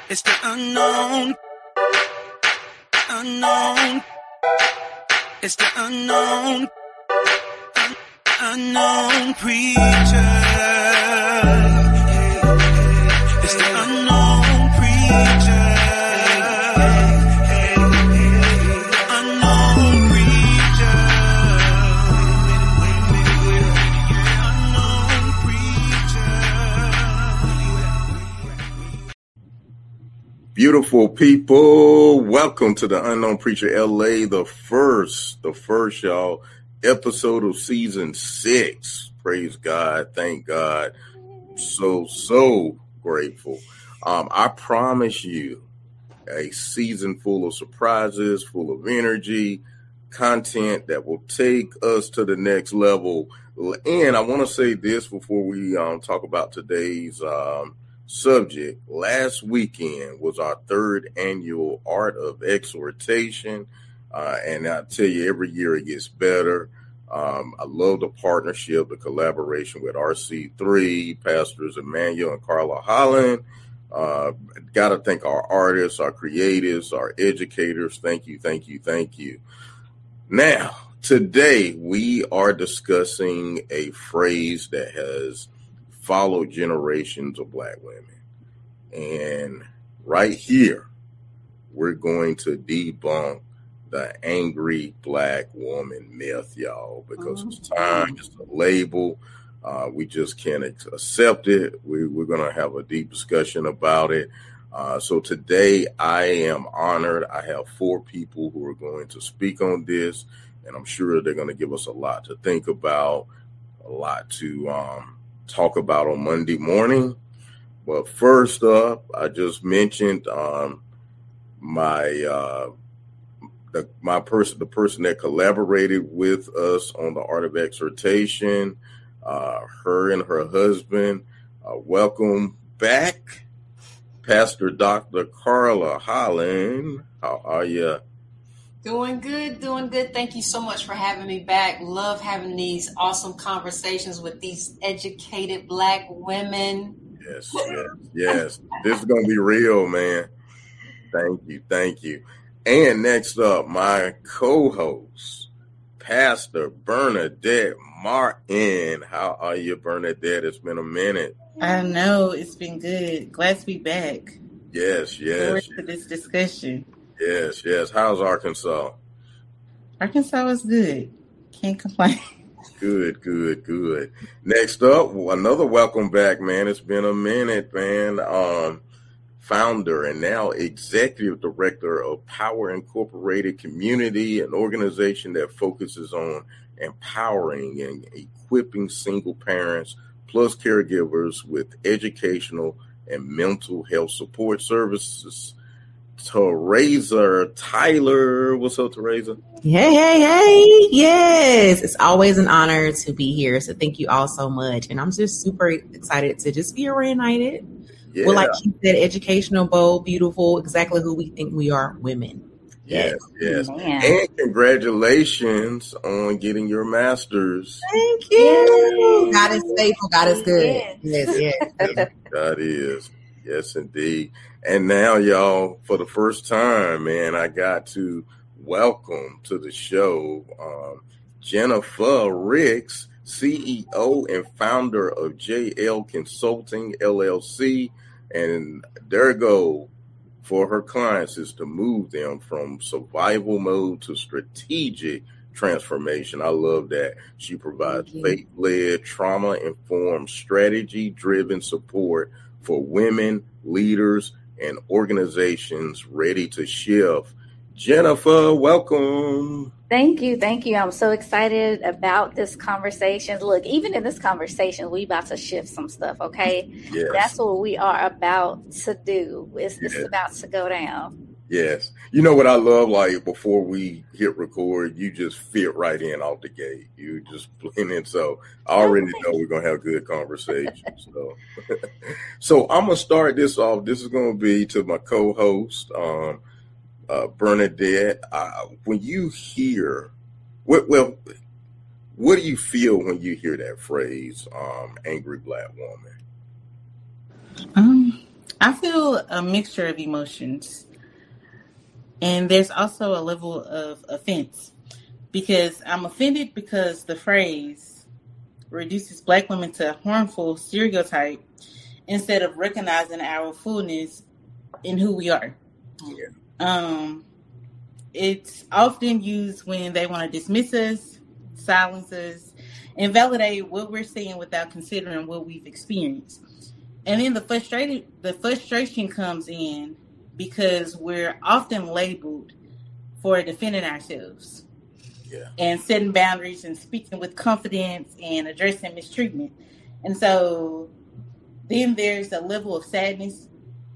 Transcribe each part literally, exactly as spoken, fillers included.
It's the unknown, unknown. It's the unknown, un- unknown preacher. It's the unknown preacher. Unknown preacher. Unknown preacher. Beautiful people, welcome to the Unknown Preacher L A, the first, the first, y'all, episode of season six. Praise God, thank God. So, so grateful. Um, I promise you a season full of surprises, full of energy, content that will take us to the next level. And I want to say this before we um, talk about today's um, subject. Last weekend was our third annual Art of Exhortation. Uh, and I tell you, every year it gets better. Um, I love the partnership, the collaboration with R C three, Pastors Emmanuel and Carla Holland. Uh, got to thank our artists, our creatives, our educators. Thank you, thank you, thank you. Now, today we are discussing a phrase that has followed generations of Black women. And right here, we're going to debunk the angry Black woman myth, y'all, because mm-hmm. it's time, it's a label. Uh, we just can't accept it. We, we're going to have a deep discussion about it. Uh, so today I am honored. I have four people who are going to speak on this, and I'm sure they're going to give us a lot to think about, a lot to um, talk about on Monday morning. But first up, I just mentioned um, my uh, the, my person, the person that collaborated with us on the Art of Exhortation, uh, her and her husband. Uh, welcome back, Pastor Doctor Carla Holland. How are you? Doing good, doing good. Thank you so much for having me back. Love having these awesome conversations with these educated Black women. Yes, yes, yes. This is going to be real, man. Thank you, thank you. And next up, my co-host, Pastor Bernadette Martin. How are you, Bernadette? It's been a minute. I know, it's been good. Glad to be back. Yes, yes. Forward to this discussion. Yes, yes. How's Arkansas? Arkansas is good. Can't complain. Good, good, good. Next up, another welcome back, man. It's been a minute, man. Um, founder and now executive director of Power Incorporated Community, an organization that focuses on empowering and equipping single parents plus caregivers with educational and mental health support services. Teresa Tyler. What's up, Teresa? Hey, hey, hey. Yes, it's always an honor to be here. So thank you all so much. And I'm just super excited to just be reunited. Yeah. Well, like she said, educational, bold, beautiful, exactly who we think we are, women. Yes, yes. Man. And congratulations on getting your master's. Thank you. God is faithful. God is good. Yes, yes. yes God is. Yes, indeed. And now, y'all, for the first time, man, I got to welcome to the show um, Jennifer Ricks, C E O and founder of J L Consulting, L L C. And their goal for her clients is to move them from survival mode to strategic transformation. I love that. She provides faith-led, trauma-informed, strategy-driven support for women, leaders, and organizations ready to shift. Jennifer, welcome. Thank you. Thank you. I'm so excited about this conversation. Look, even in this conversation, we about to shift some stuff, okay? Yes. That's what we are about to do. It's, yes. it's about to go down. Yes. You know what I love? Like, before we hit record, you just fit right in off the gate. You just blend in. So I already know we're going to have good conversations. So, so I'm going to start this off. This is going to be to my co-host, um, uh, Bernadette. Uh, when you hear, what, well, what do you feel when you hear that phrase, um, angry Black woman? Um, I feel feel a mixture of emotions. And there's also a level of offense. Because I'm offended because the phrase reduces Black women to a harmful stereotype instead of recognizing our fullness in who we are. Yeah. Um, it's often used when they want to dismiss us, silence us, and validate what we're saying without considering what we've experienced. And then the frustrated, the frustration comes in because we're often labeled for defending ourselves. Yeah. And setting boundaries and speaking with confidence and addressing mistreatment. And so then there's a level of sadness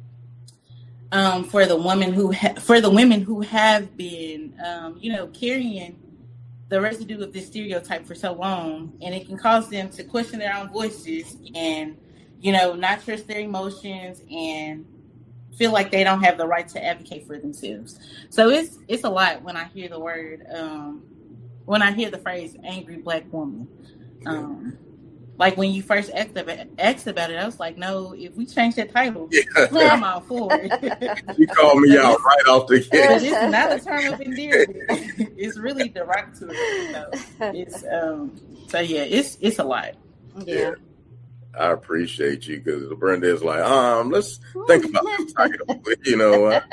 um, for the woman who ha- for the women who have been, um, you know, carrying the residue of this stereotype for so long, and it can cause them to question their own voices and, you know, not trust their emotions and feel like they don't have the right to advocate for themselves. So it's it's a lot when I hear the word. Um, When I hear the phrase "angry Black woman," um, like when you first asked about, asked about it, I was like, "No, if we change that title, Yeah. I'm all for it." You called me out right off the But gate. it's not a term of endearment; it's really derogatory. So it's um, so yeah, it's it's a lot. Yeah. I appreciate you because Brenda is like, um, let's think about the title. You know, uh,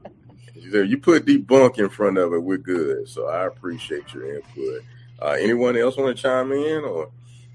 you put debunk in front of it, we're good. So I appreciate your input. Uh, anyone else want to chime in? Or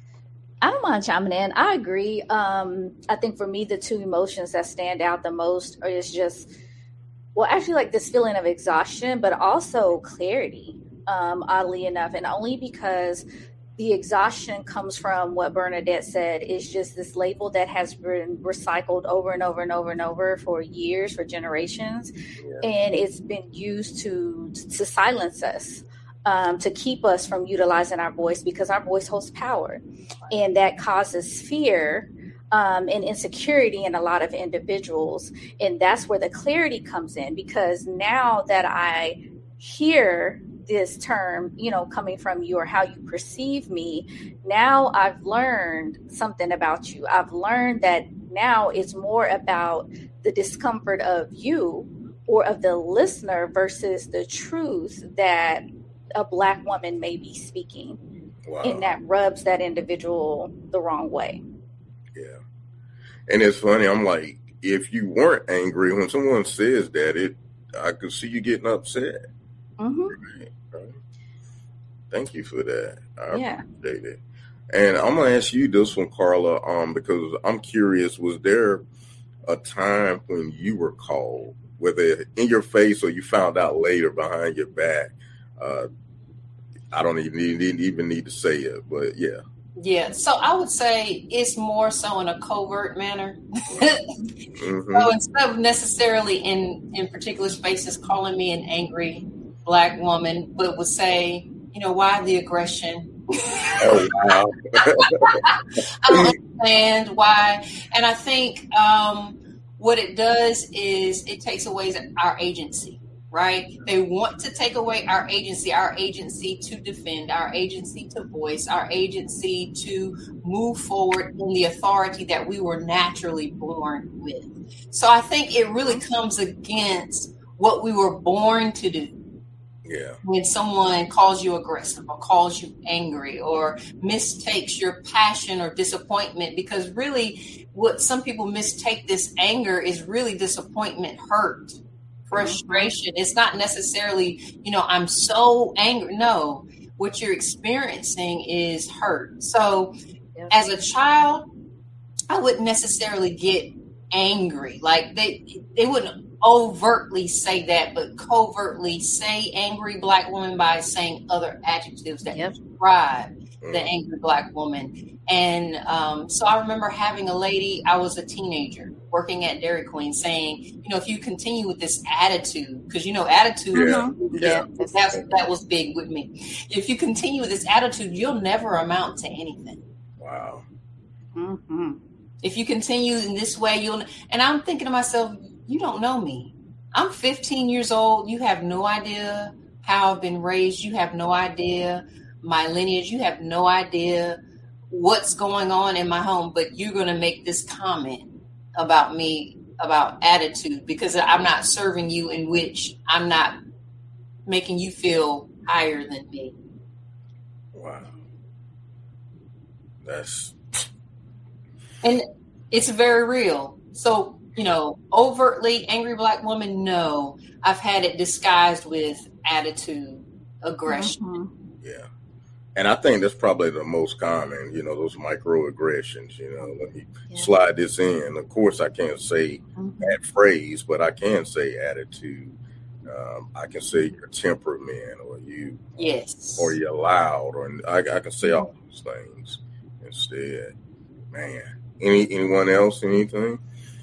I don't mind chiming in. I agree. Um, I think for me, the two emotions that stand out the most are is just, well, actually like this feeling of exhaustion, but also clarity, um, oddly enough. And only because the exhaustion comes from what Bernadette said is just this label that has been recycled over and over and over and over for years, for generations. yeah. And it's been used to, to silence us. Um, to keep us from utilizing our voice because our voice holds power, and that causes fear um, and insecurity in a lot of individuals. And that's where the clarity comes in, because now that I hear this term, you know, coming from you or how you perceive me, now I've learned something about you. I've learned that now it's more about the discomfort of you or of the listener versus the truth that a Black woman may be speaking. Wow. And that rubs that individual the wrong way. Yeah. And it's funny. I'm like, if you weren't angry when someone says that, it, I could see you getting upset. Mm-hmm. Right, right. Thank you for that. I Yeah. appreciate it. And I'm gonna ask you this one, Carla, um, because I'm curious. Was there a time when you were called, whether in your face or you found out later behind your back? Uh, I don't even need, even need to say it, but yeah. Yeah, so I would say it's more so in a covert manner. Mm-hmm. So instead of necessarily in, in particular spaces calling me an angry Black woman, but would say, you know, why the aggression? Oh, wow. I don't understand why. And I think um, what it does is it takes away our agency. Right? They want to take away our agency, our agency to defend, our agency to voice, our agency to move forward in the authority that we were naturally born with. So I think it really comes against what we were born to do. Yeah. When someone calls you aggressive or calls you angry or mistakes your passion or disappointment, because really what some people mistake this anger is really disappointment, hurt, frustration. It's not necessarily, you know, I'm so angry. No, what you're experiencing is hurt. So Yep. as a child, I wouldn't necessarily get angry. Like they, they wouldn't overtly say that, but covertly say angry Black woman by saying other adjectives that Yep. describe the Mm. angry Black woman. And um, so I remember having a lady, I was a teenager working at Dairy Queen, saying, you know, if you continue with this attitude, because, you know, attitude, Yeah. Yeah. that's, that was big with me. If you continue with this attitude, you'll never amount to anything. Wow. Mm-hmm. If you continue in this way, you'll, and I'm thinking to myself, you don't know me. I'm fifteen years old. You have no idea how I've been raised. You have no idea my lineage. You have no idea what's going on in my home, but you're going to make this comment about me about attitude, because I'm not serving you in which I'm not making you feel higher than me. Wow. That's and it's very real. So, you know, overtly angry Black woman, no. I've had it disguised with attitude, aggression. Mhm. yeah. And I think that's probably the most common, you know, those microaggressions, you know, let me Yeah. slide this in. Of course, I can't say Mhm. that phrase, but I can say attitude. Um, I can say your temperament, or you, Yes. or you're loud, or I, I can say all those things instead. Man, any anyone else? Anything?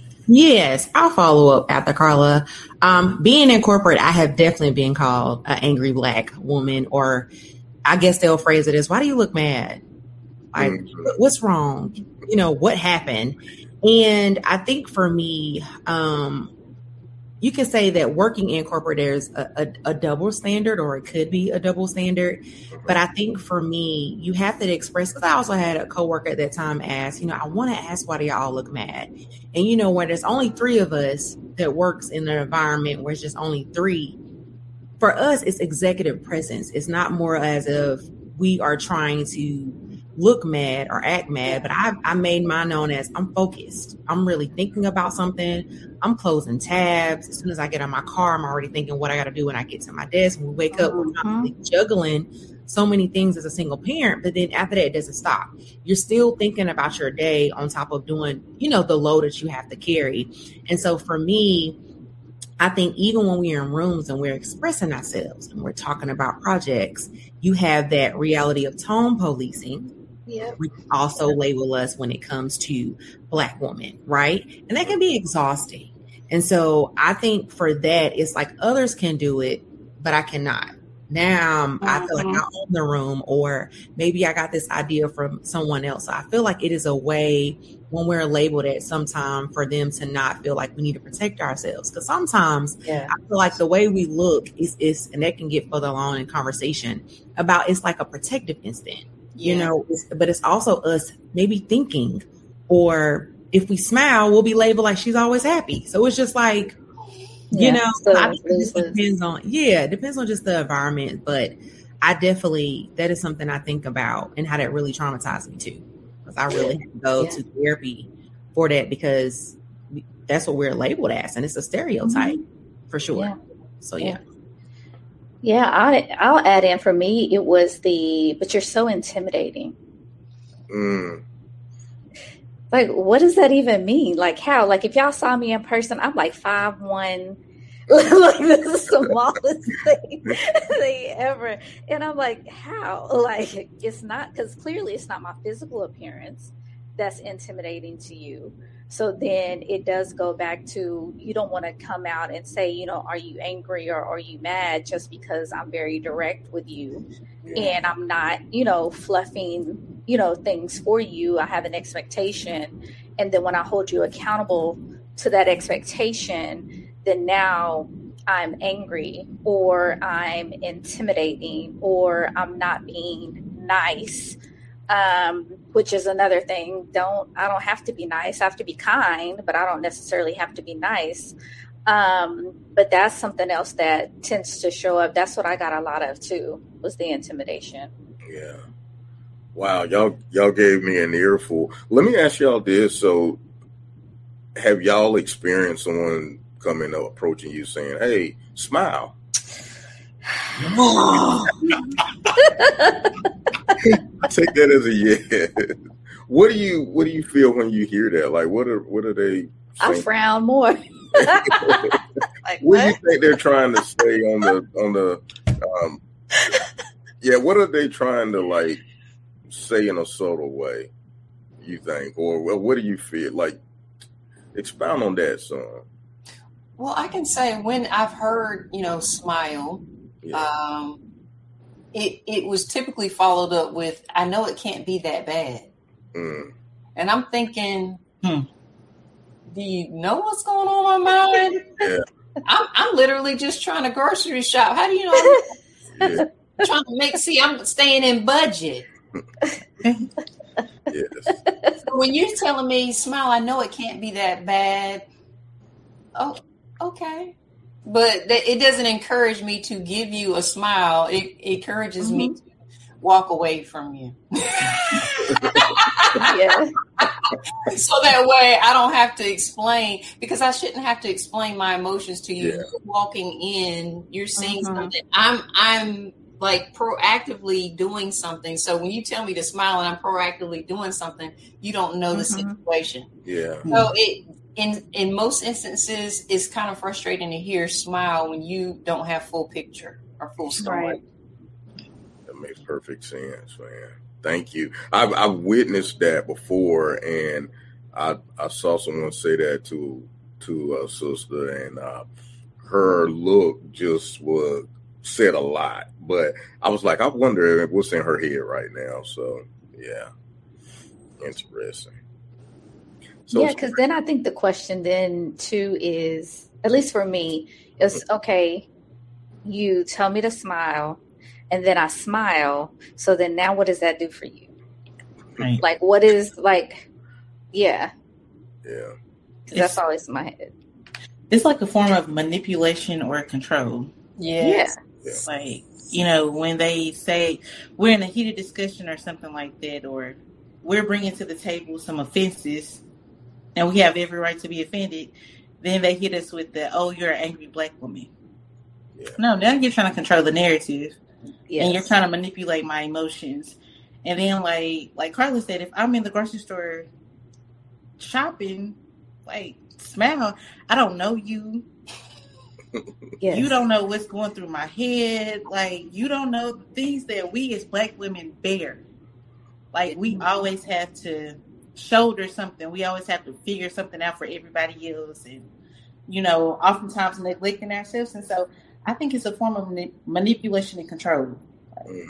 Yes, I'll follow up after Carla. Um, being in corporate, I have definitely been called an angry Black woman, or I guess they'll phrase it as, why do you look mad? Like, Mhm. what's wrong? You know, what happened? And I think for me, um, you can say that working in corporate, there's a, a, a double standard, or it could be a double standard. But I think for me, you have to express, because I also had a coworker at that time ask, you know, I want to ask, why do y'all look mad? And you know, when there's only three of us that works in an environment where it's just only three, for us, it's executive presence. It's not more as if we are trying to look mad or act mad, but I, I made mine known as I'm focused. I'm really thinking about something. I'm closing tabs. As soon as I get on my car, I'm already thinking what I got to do when I get to my desk. When we wake up, we're constantly juggling so many things as a single parent, but then after that, it doesn't stop. You're still thinking about your day on top of doing, you know, the load that you have to carry. And so for me, I think even when we're in rooms and we're expressing ourselves and we're talking about projects, you have that reality of tone policing. Yep. We also label us when it comes to Black women, right? And that can be exhausting. And so I think for that, it's like others can do it, but I cannot. Now um, I feel like I own the room, or maybe I got this idea from someone else. So I feel like it is a way when we're labeled at some time for them to not feel like we need to protect ourselves. Because sometimes Yeah. I feel like the way we look is, is, and that can get further along in conversation about, it's like a protective instinct. You Yeah. know, it's, but it's also us maybe thinking, or if we smile, we'll be labeled like she's always happy. So it's just like, you Yeah, know, so I think it just lose-lose. depends on, yeah, it depends on just the environment. But I definitely, that is something I think about, and how that really traumatized me too. Because I really had to go Yeah. to therapy for that, because we, that's what we're labeled as. And it's a stereotype for sure. Yeah. So yeah. Yeah, I, I'll add in, for me, it was the, but you're so intimidating. Mm. Like, what does that even mean? Like, how? Like, if y'all saw me in person, I'm like five one. Like, this is the smallest thing they ever. And I'm like, how? Like, it's not, because clearly it's not my physical appearance that's intimidating to you. So then it does go back to, you don't want to come out and say, you know, are you angry or are you mad, just because I'm very direct with you and I'm not, you know, fluffing, you know, things for you. I have an expectation. And then when I hold you accountable to that expectation, then now I'm angry, or I'm intimidating, or I'm not being nice. Um, which is another thing. Don't, I don't have to be nice. I have to be kind, but I don't necessarily have to be nice. Um, but that's something else that tends to show up. That's what I got a lot of too, was the intimidation. Yeah. Wow, y'all y'all gave me an earful. Let me ask y'all this. So have y'all experienced someone coming up, approaching you saying, "Hey, smile"? I take that as a yeah. What do you what do you feel when you hear that? Like, what are what are they I saying? frown more. Like, What do you what? think they're trying to say on the on the um yeah, what are they trying to like say in a subtle way, you think? Or well, what do you feel? Like, expound on that some. Well, I can say when I've heard, you know, smile, Yeah. um, it it was typically followed up with, I know it can't be that bad. Mm. And I'm thinking, Hmm. do you know what's going on in my mind? Yeah. I'm, I'm literally just trying to grocery shop. How do you know? I'm Yeah. trying to make, see, I'm staying in budget. Yes. So when you're telling me, smile, I know it can't be that bad. Oh, okay. But th- it doesn't encourage me to give you a smile. It, it encourages Mm-hmm. me to walk away from you. Yeah. So that way I don't have to explain, because I shouldn't have to explain my emotions to you. Yeah. You're walking in, you're seeing Mhm. something. I'm I'm like proactively doing something. So when you tell me to smile and I'm proactively doing something, you don't know the Mhm. situation. Yeah. So it in in most instances it's kind of frustrating to hear smile when you don't have full picture or full story. Right. That makes perfect sense, man. Thank you. I've, I've witnessed that before, and I I saw someone say that to to a sister, and uh, her look just was said a lot. But I was like, I wonder what's in her head right now. So yeah, interesting. So Yeah, because then I think the question then too is, at least for me, is okay, you tell me to smile and then I smile. So then now what does that do for you? Right. Like, what is like, yeah, yeah, 'cause that's always in my head. It's like a form of manipulation or control. Yes. yeah, Like, you know, when they say we're in a heated discussion or something like that, or we're bringing to the table some offenses and we have every right to be offended, then they hit us with the, oh, you're an angry black woman. yeah. No, now you're trying to control the narrative. Yes. And you're trying to manipulate my emotions. And then, like like Carla said, if I'm in the grocery store shopping, like, smile. I don't know you. Yes. You don't know what's going through my head. Like, you don't know the things that we as black women bear. Like, we always have to shoulder something. We always have to figure something out for everybody else. And, you know, oftentimes neglecting ourselves. And so I think it's a form of mani- manipulation and control. Mm.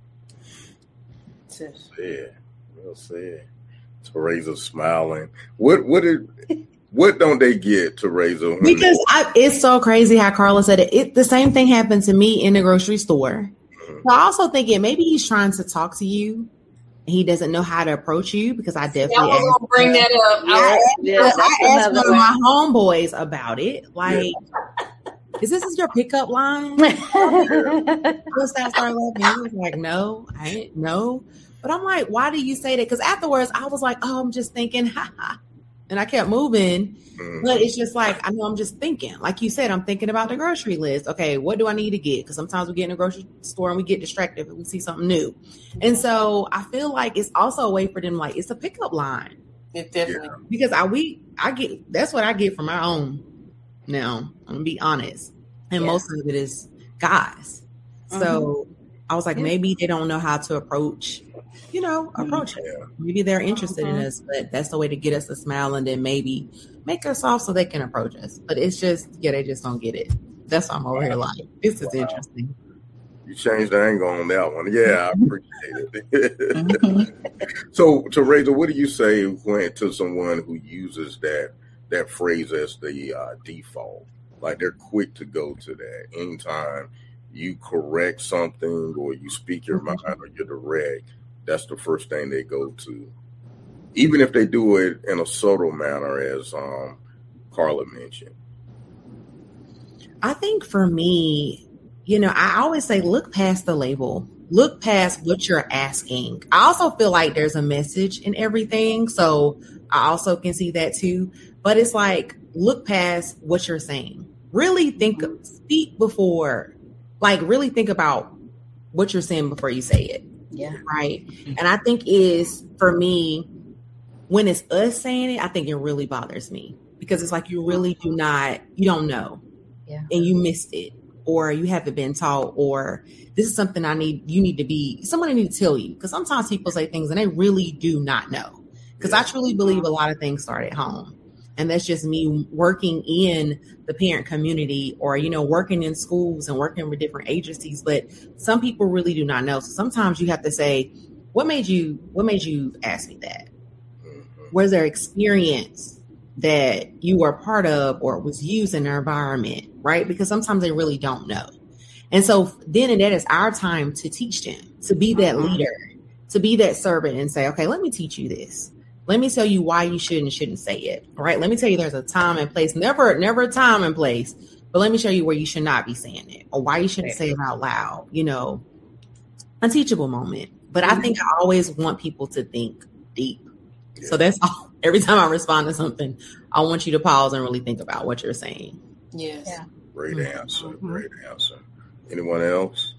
To, Yeah, well said. Teresa smiling. What what did what don't they get, Teresa? when- Because I, it's so crazy how Carla said it. it. The same thing happened to me in the grocery store. Mhm. So I also thinking maybe he's trying to talk to you. And he doesn't know how to approach you because I I definitely was asked, gonna bring that up. Yeah, I- yeah, I that's asked one another of my homeboys about it. Like, is this is your pickup line? one. Once I started laughing, he was like, no, I ain't no. But I'm like, why do you say that? Because afterwards I was like, oh, I'm just thinking, ha ha. And I kept moving. Mhm. But it's just like, I know I'm just thinking. Like you said, I'm thinking about the grocery list. Okay, what do I need to get? Because sometimes we get in the grocery store and we get distracted if we see something new. And so I feel like it's also a way for them, like, it's a pickup line. It definitely. Because I we I get that's what I get from my own now. I'm gonna be honest. And Yeah. most of it is guys. So I was like, Yeah. maybe they don't know how to approach, you know, approach it. Yeah. Maybe they're interested in Mhm. us, but that's the way to get us to smile and then maybe make us off so they can approach us. But it's just, yeah, they just don't get it. That's why I'm over here like, this is Wow. interesting. You changed the angle on that one. Yeah, I appreciate it. Mhm. So, Teresa, what do you say when to someone who uses that that phrase as the uh, default? Like they're quick to go to that anytime you correct something or you speak your mind or you're direct. That's the first thing they go to, even if they do it in a subtle manner, as um, Carla mentioned. I think for me, you know, I always say look past the label, look past what you're asking. I also feel like there's a message in everything. So I also can see that too. But it's like, look past what you're saying. Really think, speak before, like really think about what you're saying before you say it. Yeah. Right. And I think is for me, when it's us saying it, I think it really bothers me because it's like you really do not, you don't know. Yeah. And you missed it, or you haven't been taught, or this is something I need, you need to be, somebody need to tell you. Because sometimes people say things and they really do not know. Because I truly believe a lot of things start at home. And that's just me working in the parent community or, you know, working in schools and working with different agencies. But some people really do not know. So sometimes you have to say, what made you, what made you ask me that? Mhm. Was there experience that you were part of or was used in their environment, right? Because sometimes they really don't know. And so then and that is our time to teach them, to be that leader, to be that servant and say, okay, let me teach you this. let me tell you why you should and shouldn't say it. All right. Let me tell you there's a time and place, never, never a time and place, but let me show you where you should not be saying it or why you shouldn't say it out loud, you know, a teachable moment. But I think I always want people to think deep. Yeah. So that's all. Every time I respond to something, I want you to pause and really think about what you're saying. Yes. Yeah. Great Mm-hmm. answer. Great answer. Anyone else?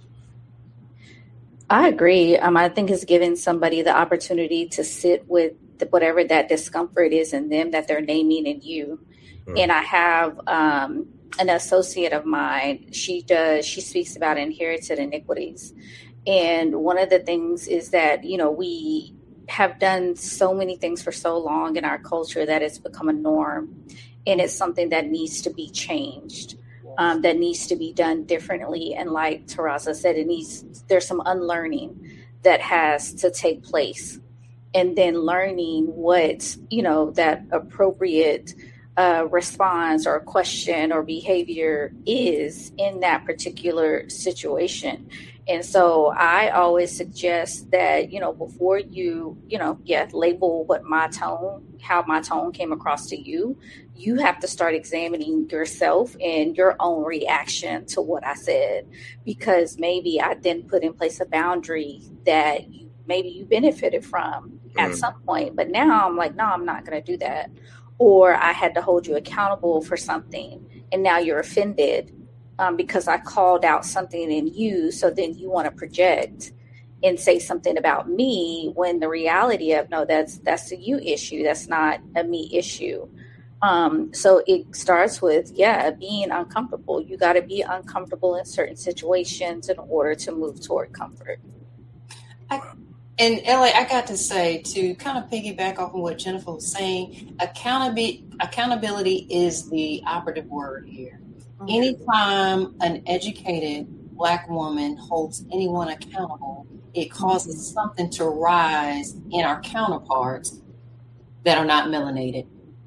I agree. Um, I think it's giving somebody the opportunity to sit with the, whatever that discomfort is in them that they're naming in you. Mm-hmm. And I have um, an associate of mine. She does. She speaks about inherited iniquities. And one of the things is that, you know, we have done so many things for so long in our culture that it's become a norm. And it's something that needs to be changed. Um, that needs to be done differently. And like Taraza said, it needs, there's some unlearning that has to take place. And then learning what, you know, that appropriate uh, response or question or behavior is in that particular situation. And so I always suggest that, you know, before you, you know, yeah, label what my tone, how my tone came across to you, you have to start examining yourself and your own reaction to what I said, because maybe I then put in place a boundary that you, maybe you benefited from at mm. some point. But now I'm like, no, I'm not going to do that. Or I had to hold you accountable for something and now you're offended. Um, because I called out something in you, so then you want to project and say something about me when the reality of, no, that's that's a you issue. That's not a me issue. Um, so it starts with, yeah, being uncomfortable. You got to be uncomfortable in certain situations in order to move toward comfort. I, and L A, I got to say, to kind of piggyback off of what Jennifer was saying, accountability, accountability is the operative word here. Anytime an educated Black woman holds anyone accountable, it causes something to rise in our counterparts that are not melanated.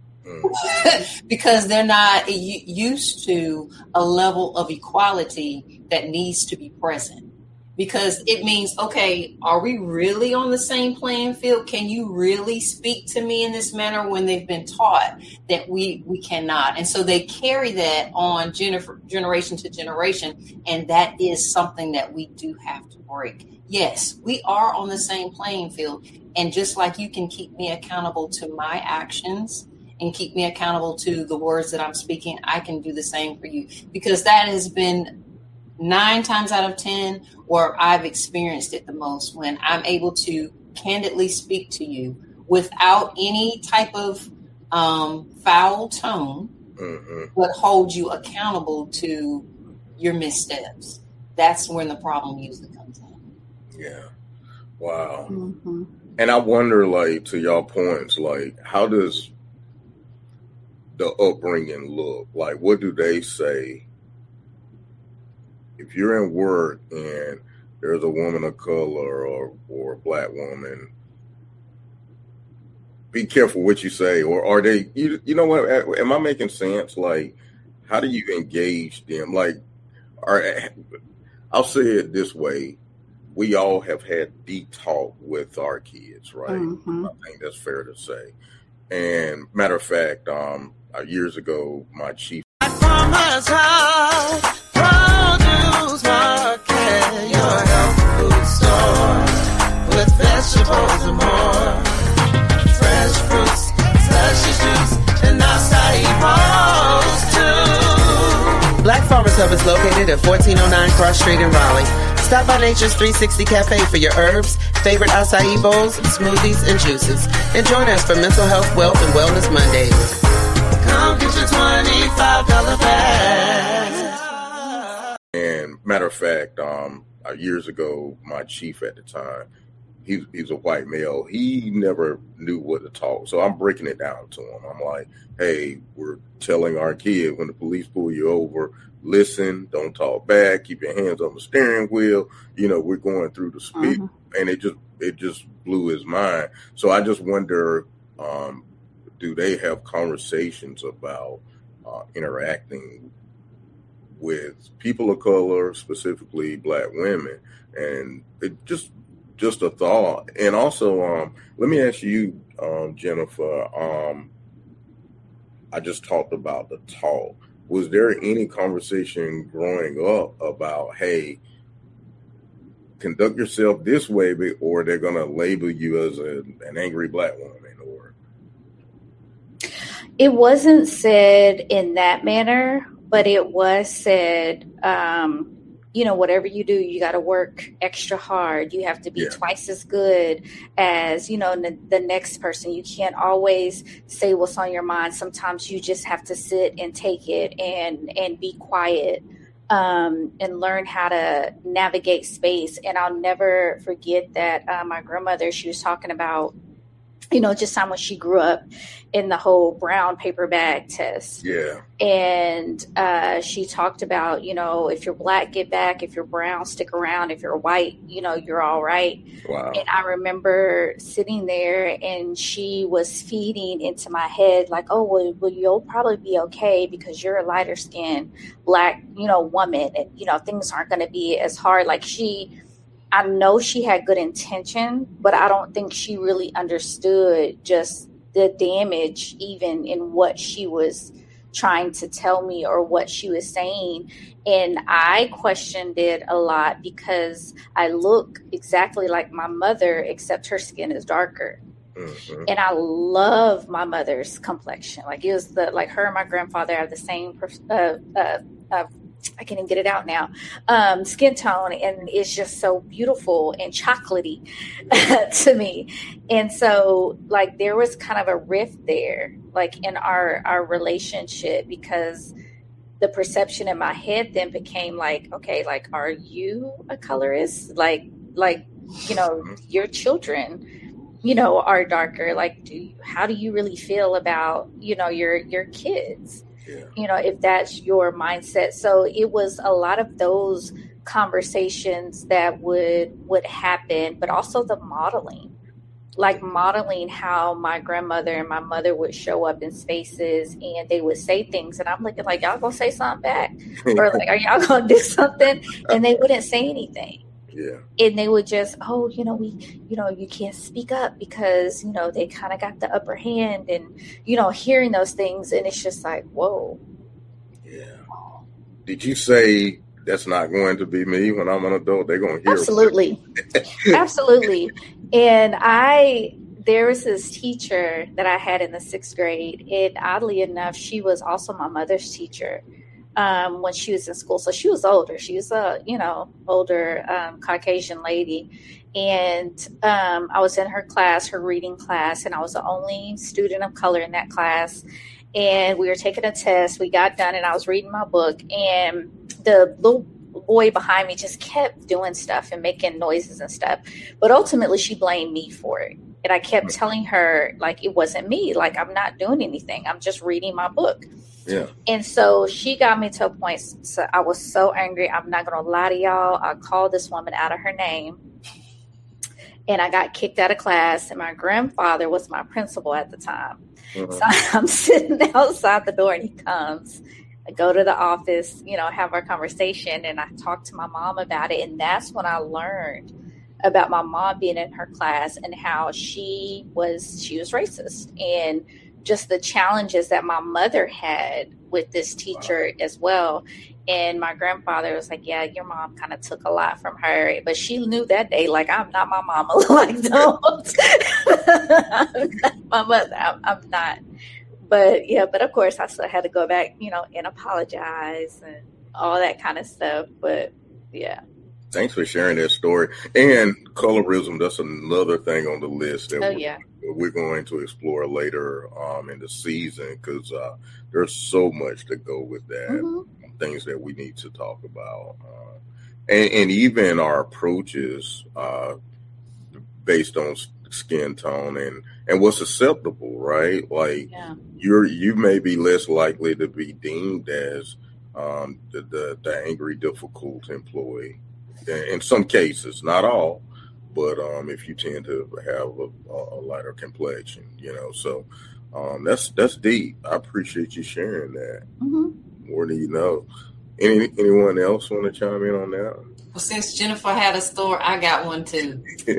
Because they're not used to a level of equality that needs to be present. Because it means, okay, are we really on the same playing field? Can you really speak to me in this manner when they've been taught that we, we cannot? And so they carry that on gener- generation to generation. And that is something that we do have to break. Yes, we are on the same playing field. And just like you can keep me accountable to my actions and keep me accountable to the words that I'm speaking, I can do the same for you. Because that has been nine times out of ten where I've experienced it the most, when I'm able to candidly speak to you without any type of um, foul tone, mm-hmm. but hold you accountable to your missteps. That's when the problem usually comes in. Yeah. Wow. Mm-hmm. And I wonder, like, to y'all points, like, how does the upbringing look? Like, what do they say? If you're in work and there's a woman of color or, or a Black woman, be careful what you say. Or are they, you, you know what, am I making sense? Like, how do you engage them? Like, are, I'll say it this way. We all have had deep talk with our kids, right? Mm-hmm. I think that's fair to say. And matter of fact, um, years ago, my chief Farmers House, Produce Market, your health food store with vegetables and more. Fresh fruits, slushy juice, and acai bowls too. Black Farmers Hub is located at fourteen oh nine Cross Street in Raleigh. Stop by Nature's three sixty Cafe for your herbs, favorite acai bowls, smoothies, and juices. And join us for Mental Health, Wealth, and Wellness Mondays. Come get your twenty-five dollars bags. And matter of fact, um, years ago, my chief at the time, he, he's a white male. He never knew what to talk. So I'm breaking it down to him. I'm like, hey, we're telling our kid when the police pull you over, listen, don't talk back, keep your hands on the steering wheel. You know, we're going through the speed. Mm-hmm. And it just it just blew his mind. So I just wonder, um, do they have conversations about uh, interacting with people of color, specifically Black women? And it just just a thought. And also, um, let me ask you, um, Jennifer, um, I just talked about the talk. Was there any conversation growing up about, hey, conduct yourself this way, or they're going to label you as a, an angry black woman? Or it wasn't said in that manner, but it was said, um, you know, whatever you do, you got to work extra hard. You have to be yeah. twice as good as, you know, the, the next person. You can't always say what's on your mind. Sometimes you just have to sit and take it and, and be quiet, um, and learn how to navigate space. And I'll never forget that uh, my grandmother, she was talking about, you know, just time when she grew up in the whole brown paper bag test. Yeah. And uh, she talked about, you know, if you're black, get back. If you're brown, stick around. If you're white, you know, you're all right. Wow. And I remember sitting there and she was feeding into my head like, oh, well, well you'll probably be okay because you're a lighter skinned black, you know, woman. And, you know, things aren't going to be as hard. Like she... I know she had good intention, but I don't think she really understood just the damage even in what she was trying to tell me or what she was saying. And I questioned it a lot because I look exactly like my mother, except her skin is darker. Mm-hmm. And I love my mother's complexion. Like it was the, like her and my grandfather have the same, uh, uh, uh, I can't even get it out now, um, skin tone, and it's just so beautiful and chocolatey to me. And so like there was kind of a rift there, like in our, our relationship, because the perception in my head then became like, okay, like, are you a colorist? Like, like, you know, your children, you know, are darker. Like, do you, how do you really feel about, you know, your, your kids? Yeah. You know, if that's your mindset. So it was a lot of those conversations that would would happen, but also the modeling, like modeling how my grandmother and my mother would show up in spaces and they would say things. And I'm looking like, y'all gonna say something back? Or like, are y'all gonna do something? And they wouldn't say anything. Yeah. And they would just, oh, you know, we, you know, you can't speak up because, you know, they kind of got the upper hand and, you know, hearing those things. And it's just like, whoa. Yeah. Did you say that's not going to be me when I'm an adult? They're going to hear. Absolutely. Absolutely. And I, there was this teacher that I had in the sixth grade. And oddly enough, she was also my mother's teacher. Um, when she was in school. So she was older. She was a, you know, older um, Caucasian lady. And um, I was in her class, her reading class, and I was the only student of color in that class. And we were taking a test. We got done and I was reading my book. And the little boy behind me just kept doing stuff and making noises and stuff. But ultimately she blamed me for it. And I kept telling her, like, it wasn't me. Like, I'm not doing anything. I'm just reading my book. Yeah. And so she got me to a point. So I was so angry. I'm not going to lie to y'all. I called this woman out of her name and I got kicked out of class. And my grandfather was my principal at the time. Mm-hmm. So I'm sitting outside the door and he comes. I go to the office, you know, have our conversation, and I talk to my mom about it. And that's when I learned about my mom being in her class and how she was, she was racist, and just the challenges that my mother had with this teacher wow. as well. And my grandfather was like, yeah, your mom kind of took a lot from her, but she knew that day, like, I'm not my mama. Like, don't. I'm not my mother. I'm, I'm not. But yeah, but of course I still had to go back, you know, and apologize and all that kind of stuff. But yeah. Thanks for sharing that story. And colorism, that's another thing on the list that oh, we're, yeah. we're going to explore later um, in the season, because uh, there's so much to go with that, mm-hmm. things that we need to talk about. Uh, and, and even our approaches uh, based on skin tone and, and what's acceptable, right? Like yeah. you're, you may be less likely to be deemed as um, the, the, the angry, difficult employee. In some cases, not all, but um, if you tend to have a, a lighter complexion, you know, so um, that's that's deep. I appreciate you sharing that. Mm-hmm. More than you know. Any anyone else want to chime in on that? Well, since Jennifer had a story, I got one too.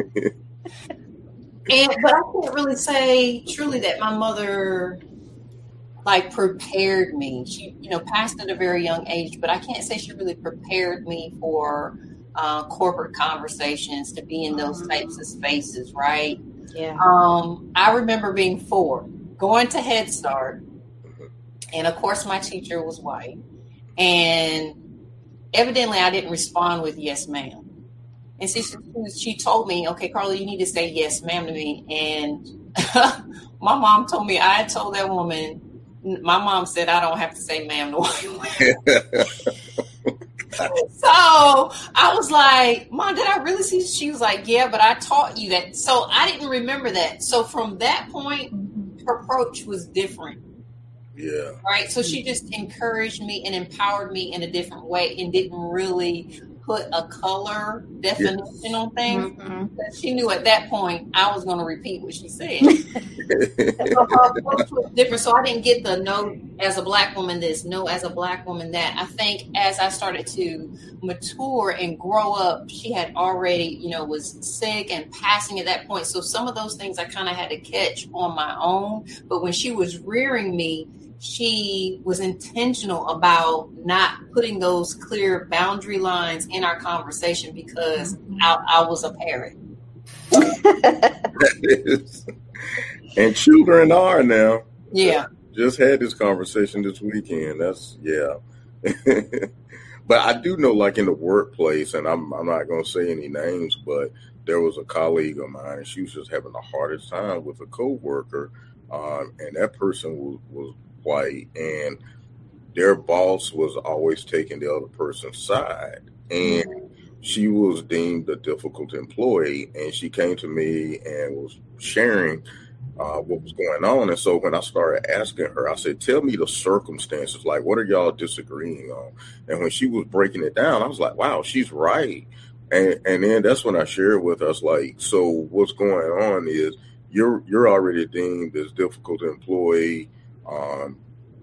And but I can't really say truly that my mother like prepared me. She, you know, passed at a very young age, but I can't say she really prepared me for uh, corporate conversations, to be in those types of spaces, right? Yeah. Um, I remember being four, going to Head Start, and of course my teacher was white, and evidently I didn't respond with yes, ma'am. And she, she told me, okay, Carla, you need to say yes, ma'am to me. And my mom told me, I had told that woman, my mom said, I don't have to say ma'am to white women. So I was like, Mom, did I really see? She was like, yeah, but I taught you that. So I didn't remember that. So from that point, her approach was different. Yeah. Right. So she just encouraged me and empowered me in a different way, and didn't really put a color definition yes. on things. Mm-hmm. She knew at that point I was going to repeat what she said. So her approach was different. So I didn't get the no as a black woman this, no as a black woman that. I think as I started to mature and grow up, she had already, you know, was sick and passing at that point. So some of those things I kind of had to catch on my own. But when she was rearing me, she was intentional about not putting those clear boundary lines in our conversation, because mm-hmm. I, I was a parent. And children are now. Yeah. Just had this conversation this weekend. That's, yeah. But I do know, like in the workplace, and I'm, I'm not going to say any names, but there was a colleague of mine, and she was just having the hardest time with a coworker. Um, and that person was, was white, and their boss was always taking the other person's side, and she was deemed a difficult employee. And she came to me and was sharing uh, what was going on. And so when I started asking her, I said, tell me the circumstances, like what are y'all disagreeing on? And when she was breaking it down, I was like, wow, she's right. And and then that's when I shared with us, like, so what's going on is you're you're already deemed as difficult employee. Um,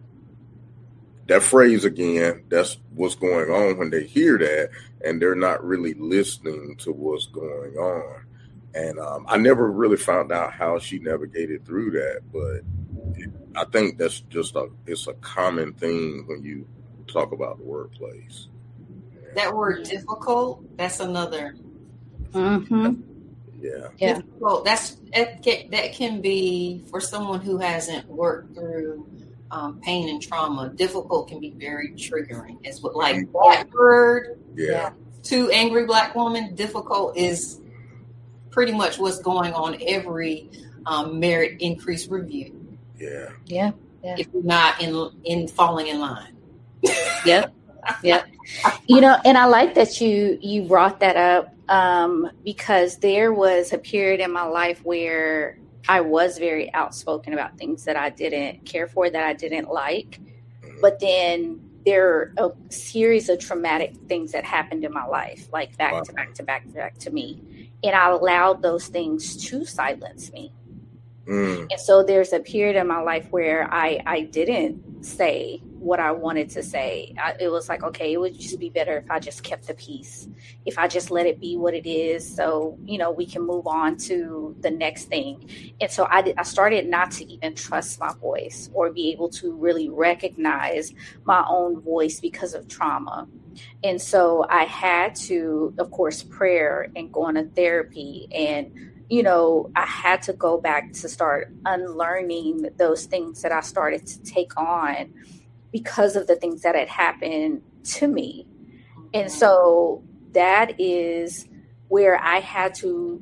that phrase again, that's what's going on when they hear that, and they're not really listening to what's going on. And um, I never really found out how she navigated through that, but it, I think that's just a, it's a common thing when you talk about the workplace. That word difficult, that's another. Mm-hmm. Yeah. Yeah. Difficult. That's that can, that can be for someone who hasn't worked through um, pain and trauma. Difficult can be very triggering. It's what like that word. Yeah. yeah. To angry black woman, difficult is pretty much what's going on every um, merit increase review. Yeah. Yeah. Yeah. If you're not in in falling in line. Yep. Yep. You know, and I like that you you brought that up um, because there was a period in my life where I was very outspoken about things that I didn't care for, that I didn't like. But then there are a series of traumatic things that happened in my life, like back wow. to back to back to back to me. And I allowed those things to silence me. Mm. And so there's a period in my life where I, I didn't say what I wanted to say. I, it was like, okay, it would just be better if I just kept the peace, if I just let it be what it is. So, you know, we can move on to the next thing. And so I, did, I started not to even trust my voice or be able to really recognize my own voice because of trauma. And so I had to, of course, prayer and going to therapy, and you know, I had to go back to start unlearning those things that I started to take on because of the things that had happened to me. And so that is where I had to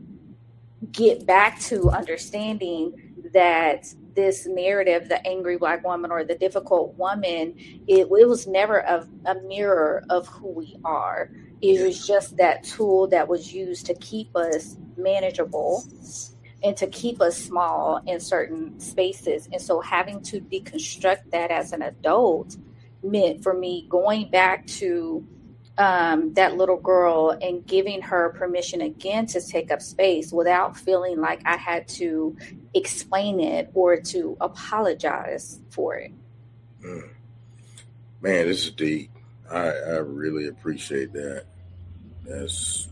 get back to understanding that this narrative, the angry black woman or the difficult woman, it, it was never a, a mirror of who we are. It was just that tool that was used to keep us manageable and to keep us small in certain spaces. And so having to deconstruct that as an adult meant for me going back to um, that little girl and giving her permission again to take up space without feeling like I had to explain it or to apologize for it. Mm. Man, this is deep. I, I really appreciate that. That's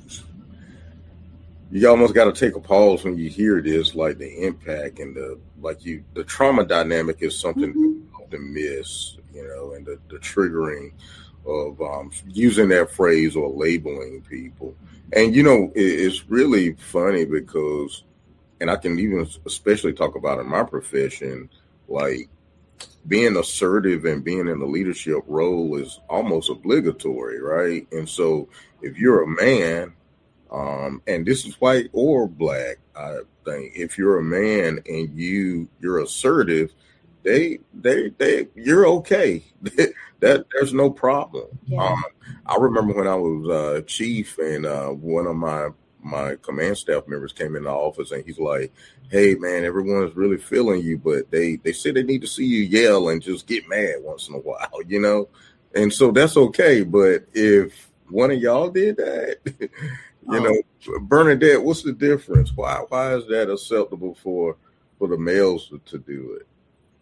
you almost got to take a pause when you hear this, like the impact and the like you the trauma dynamic is something mm-hmm. you often miss, you know, and the, the triggering of um, using that phrase or labeling people. And, you know, it, it's really funny because, and I can even especially talk about in my profession, like being assertive and being in a leadership role is almost obligatory, right? And so if you're a man, um, and this is white or black, I think, if you're a man and you you're assertive, they they they you're okay. that there's no problem. Yeah. Um, I remember when I was uh, chief, and uh, one of my my command staff members came in the office, and he's like, "Hey, man, everyone's really feeling you, but they they say they need to see you yell and just get mad once in a while, you know." And so that's okay. But if one of y'all did that, you oh. know, Bernadette, what's the difference? Why why is that acceptable for for the males to, to do it?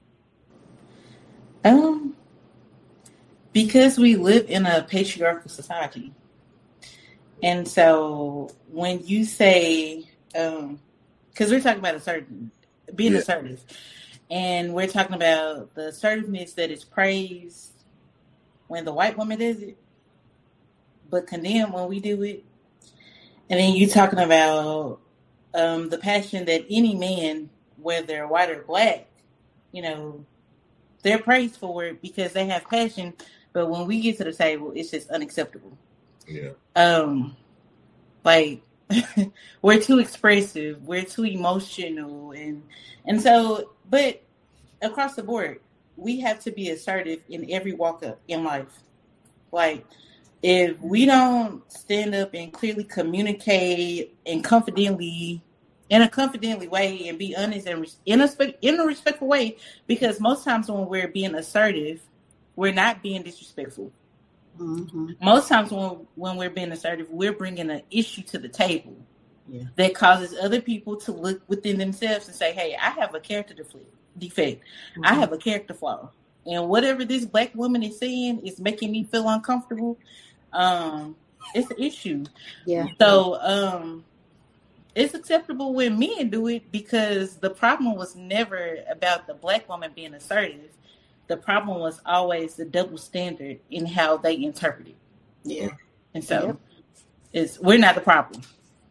Um, because we live in a patriarchal society. And so when you say, um, because we're talking about assertive, being yeah. assertive, and we're talking about the assertiveness that is praised when the white woman does it, but condemned when we do it. And then you're talking about um, the passion that any man, whether white or black, you know, they're praised for it because they have passion, but when we get to the table, it's just unacceptable. Yeah. Um, like we're too expressive, we're too emotional, and and so, but across the board, we have to be assertive in every walk up in life. Like if we don't stand up and clearly communicate and confidently. In a confidently way and be honest and in a in a respectful way, because most times when we're being assertive, we're not being disrespectful. Mm-hmm. Most times when when we're being assertive, we're bringing an issue to the table yeah. that causes other people to look within themselves and say, "Hey, I have a character defect. Mm-hmm. I have a character flaw, and whatever this black woman is saying is making me feel uncomfortable. Um, it's an issue." Yeah. So. Um, It's acceptable when men do it because the problem was never about the black woman being assertive. The problem was always the double standard in how they interpret it. Yeah. And so yep. it's we're not the problem.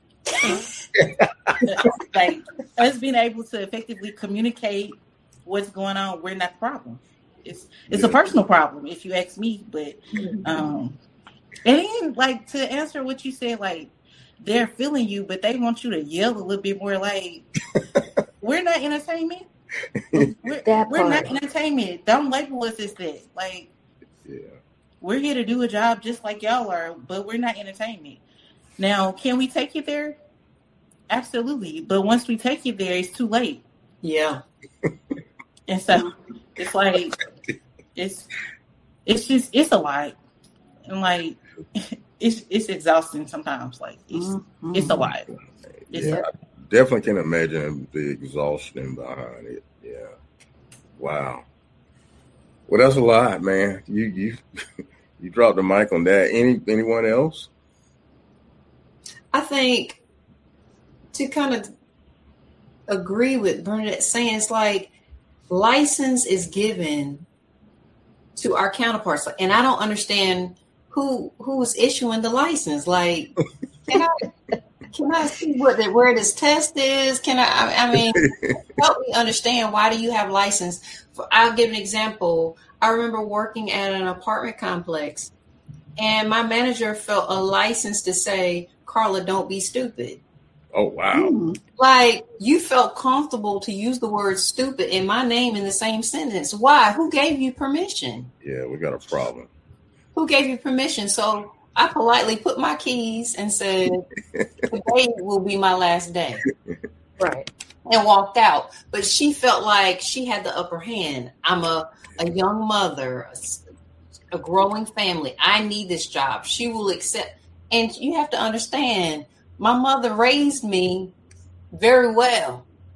Like us being able to effectively communicate what's going on, we're not the problem. It's it's yeah. a personal problem if you ask me. But um and then like to answer what you said, like they're feeling you, but they want you to yell a little bit more. Like, we're not entertainment. We're, we're not entertainment. Don't label us as that. Like, yeah. we're here to do a job just like y'all are, but we're not entertainment. Now, can we take you there? Absolutely. But once we take you there, it's too late. Yeah. And so it's like, it's, it's just, it's a lot. And like, It's it's exhausting sometimes. Like it's mm-hmm. it's a lot. It's yeah, a- I definitely can imagine the exhaustion behind it. Yeah. Wow. Well, that's a lot, man. You you you dropped the mic on that. Any anyone else? I think to kind of agree with Bernadette saying, it's like license is given to our counterparts, and I don't understand. Who who is issuing the license? Like, can I can I see what the, where this test is? Can I? I, I mean, help me understand why do you have license? I'll give an example. I remember working at an apartment complex, and my manager felt a license to say, "Carla, don't be stupid." Oh wow! Like you felt comfortable to use the word "stupid" and my name in the same sentence. Why? Who gave you permission? Yeah, we got a problem. Who gave you permission? So I politely put my keys and said, today will be my last day. Right. And walked out. But she felt like she had the upper hand. I'm a, a young mother, a, a growing family. I need this job. She will accept. And you have to understand, my mother raised me very well.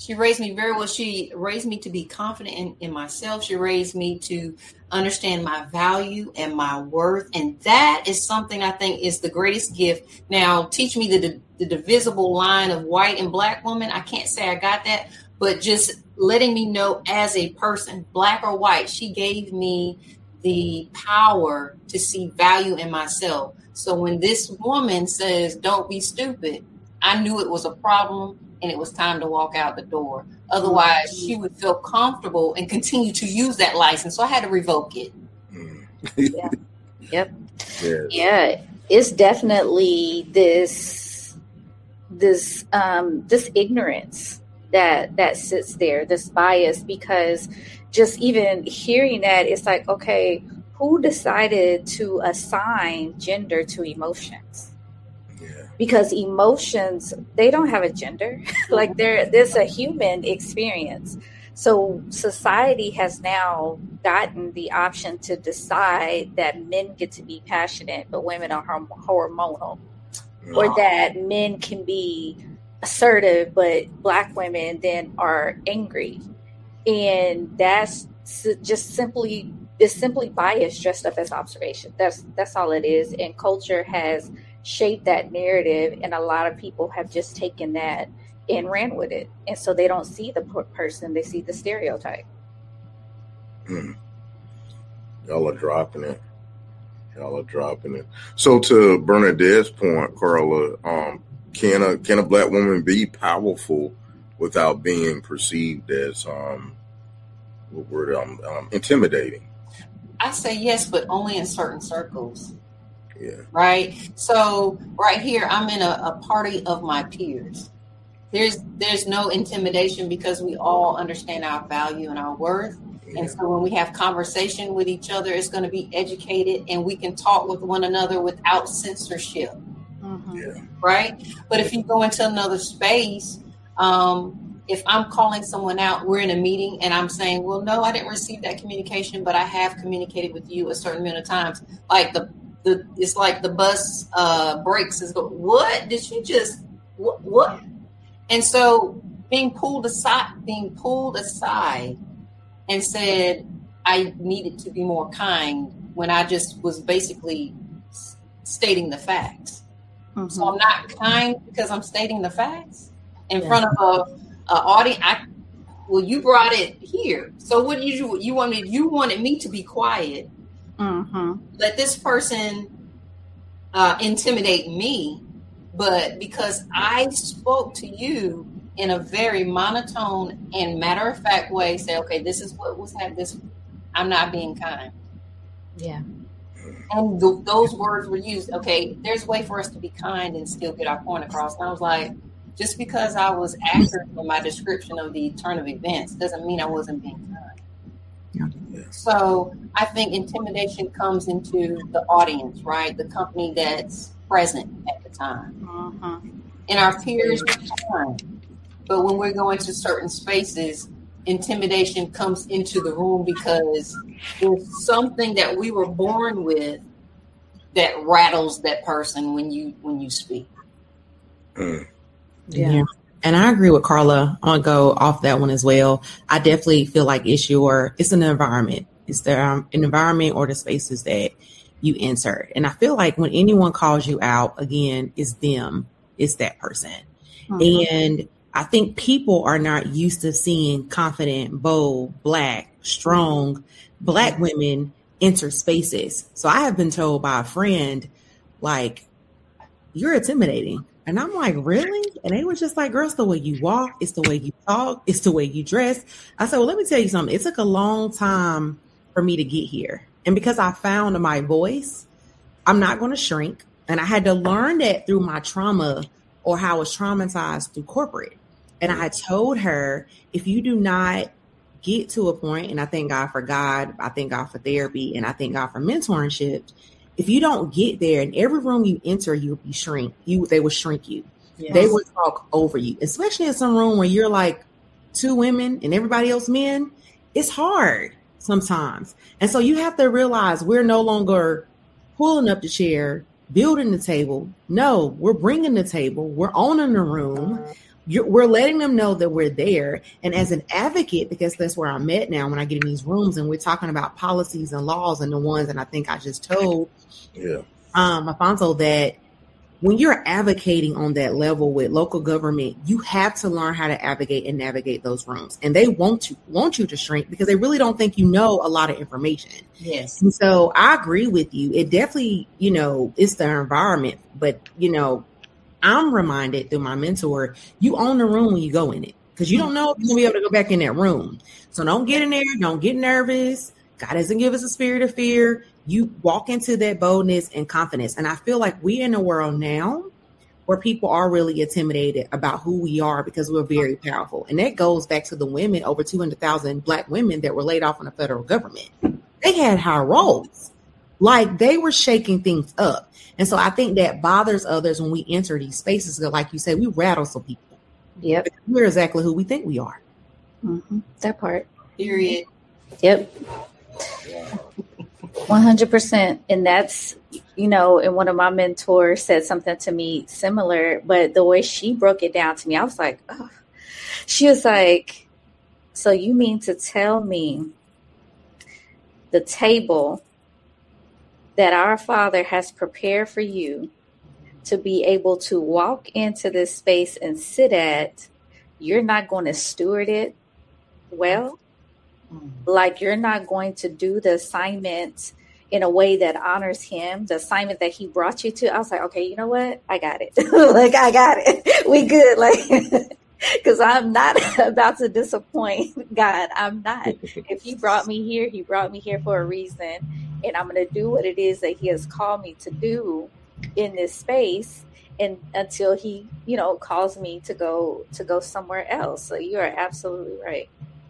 She raised me very well. She raised me to be confident in, in myself. She raised me to understand my value and my worth. And that is something I think is the greatest gift. Now, teach me the, the divisible line of white and black woman. I can't say I got that, but just letting me know as a person, black or white, she gave me the power to see value in myself. So when this woman says, don't be stupid, I knew it was a problem and it was time to walk out the door. Otherwise, she would feel comfortable and continue to use that license. So I had to revoke it. Yeah. Yep. Yes. Yeah. It's definitely this, this, um, this ignorance that, that sits there, this bias, because just even hearing that, it's like, okay, who decided to assign gender to emotions? Because emotions, they don't have a gender. Like they're, there's a human experience. So society has now gotten the option to decide that men get to be passionate, but women are hormonal. No. Or that men can be assertive, but black women then are angry. And that's just simply, it's simply bias dressed up as observation. That's, that's all it is. And culture has shape that narrative, and a lot of people have just taken that and ran with it, and so they don't see the person, they see the stereotype. Hmm. Y'all are dropping it. Y'all are dropping it. So to Bernadette's point, Carla, um, can a can a black woman be powerful without being perceived as um, what word um, um intimidating? I say yes, but only in certain circles. Yeah. Right. So right here, I'm in a, a party of my peers. There's there's no intimidation because we all understand our value and our worth. Yeah. And so when we have conversation with each other, it's going to be educated and we can talk with one another without censorship. Mm-hmm. Yeah. Right. But if you go into another space, um, if I'm calling someone out, we're in a meeting and I'm saying, well, no, I didn't receive that communication, but I have communicated with you a certain amount of times. Like the The, it's like the bus uh, breaks. Is what did you just what, what? And so being pulled aside, being pulled aside, and said I needed to be more kind when I just was basically stating the facts. Mm-hmm. So I'm not kind because I'm stating the facts in yeah. front of a, a audience. I, well, you brought it here. So what did you you wanted? You wanted me to be quiet. Mm-hmm. Let this person uh, intimidate me, but because I spoke to you in a very monotone and matter of fact way, say, okay, this is what was happening. This, I'm not being kind. Yeah. And th- those words were used. Okay, there's a way for us to be kind and still get our point across. And I was like, just because I was accurate in my description of the turn of events doesn't mean I wasn't being kind. Yeah. So I think intimidation comes into the audience, right? The company that's present at the time. Uh-huh. And our peers are fine. But when we're going to certain spaces, intimidation comes into the room because there's something that we were born with that rattles that person when you when you speak. Mm. Yeah. yeah. And I agree with Carla. I want to go off that one as well. I definitely feel like it's your, it's an environment. It's the um, an environment or the spaces that you enter. And I feel like when anyone calls you out, again, it's them, it's that person. Mm-hmm. And I think people are not used to seeing confident, bold, black, strong, black women enter spaces. So I have been told by a friend, like, you're intimidating. And I'm like, really? And they were just like, girl, it's the way you walk. It's the way you talk. It's the way you dress. I said, well, let me tell you something. It took a long time for me to get here. And because I found my voice, I'm not going to shrink. And I had to learn that through my trauma or how I was traumatized through corporate. And I told her, if you do not get to a point, and I thank God for God, I thank God for therapy, and I thank God for mentorship. If you don't get there, in every room you enter, you'll be shrink. You, they will shrink you. Yes. They will talk over you, especially in some room where you're like two women and everybody else men. It's hard sometimes. And so you have to realize we're no longer pulling up the chair, building the table. No, we're bringing the table. We're owning the room. you're, we're letting them know that we're there. And as an advocate, because that's where I'm at now when I get in these rooms and we're talking about policies and laws and the ones, and I think I just told yeah. um, Afonso that when you're advocating on that level with local government, you have to learn how to advocate and navigate those rooms. And they want to want you to shrink because they really don't think you know a lot of information. Yes. And so I agree with you. It definitely, you know, it's the environment. But, you know, I'm reminded through my mentor, you own the room when you go in it because you don't know if you're going to be able to go back in that room. So don't get in there. Don't get nervous. God doesn't give us a spirit of fear. You walk into that boldness and confidence. And I feel like we're in a world now where people are really intimidated about who we are because we're very powerful. And that goes back to the women, over two hundred thousand Black women that were laid off in the federal government. They had high roles. Like they were shaking things up. And so I think that bothers others when we enter these spaces. Like you said, we rattle some people. Yep. We're exactly who we think we are. Mm-hmm. That part. Period. Yep. one hundred percent. And that's, you know, and one of my mentors said something to me similar, but the way she broke it down to me, I was like, oh. She was like, so you mean to tell me the table that our Father has prepared for you to be able to walk into this space and sit at, you're not going to steward it well? Like you're not going to do the assignment in a way that honors him, the assignment that he brought you to. I was like, okay, you know what? I got it. Like, I got it. We good. Like, because I'm not about to disappoint God. I'm not. If he brought me here, he brought me here for a reason. And I'm going to do what it is that he has called me to do in this space. And until he, you know, calls me to go to go somewhere else. So you are absolutely right.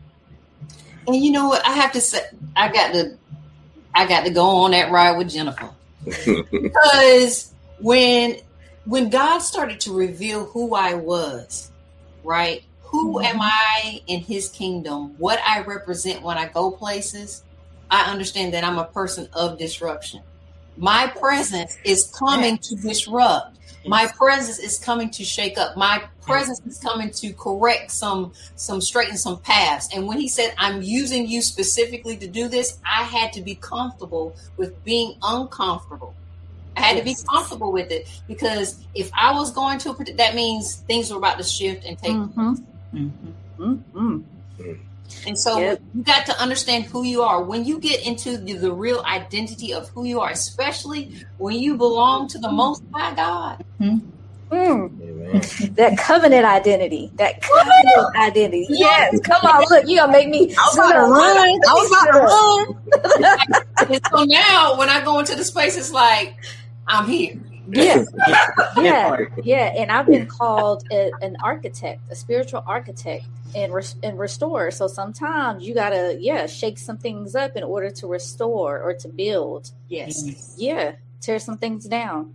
And you know what? I have to say, I got to, I got to go on that ride with Jennifer because when, when God started to reveal who I was, right? Who mm-hmm. am I in his kingdom? What I represent when I go places? I understand that I'm a person of disruption. My presence is coming to disrupt. My presence is coming to shake up. My presence is coming to correct some, some straighten some paths. And when he said, I'm using you specifically to do this, I had to be comfortable with being uncomfortable. I had to be comfortable with it because if I was going to, that means things were about to shift and take Mm-hmm. place. Mm-hmm. Mm-hmm. And so yep. you got to understand who you are. When you get into the, the real identity of who you are, especially when you belong to the Most High God. Mm-hmm. Mm. That covenant identity. That covenant identity. Yes. Come on, look, you're going to make me. I was about to run. I was about to run. And so now when I go into the space, it's like, I'm here. Yeah. yeah. Yeah. And I've been called a, an architect, a spiritual architect. And, res- and restore. So sometimes you gotta, yeah, shake some things up in order to restore or to build. Yes. Yeah. Tear some things down.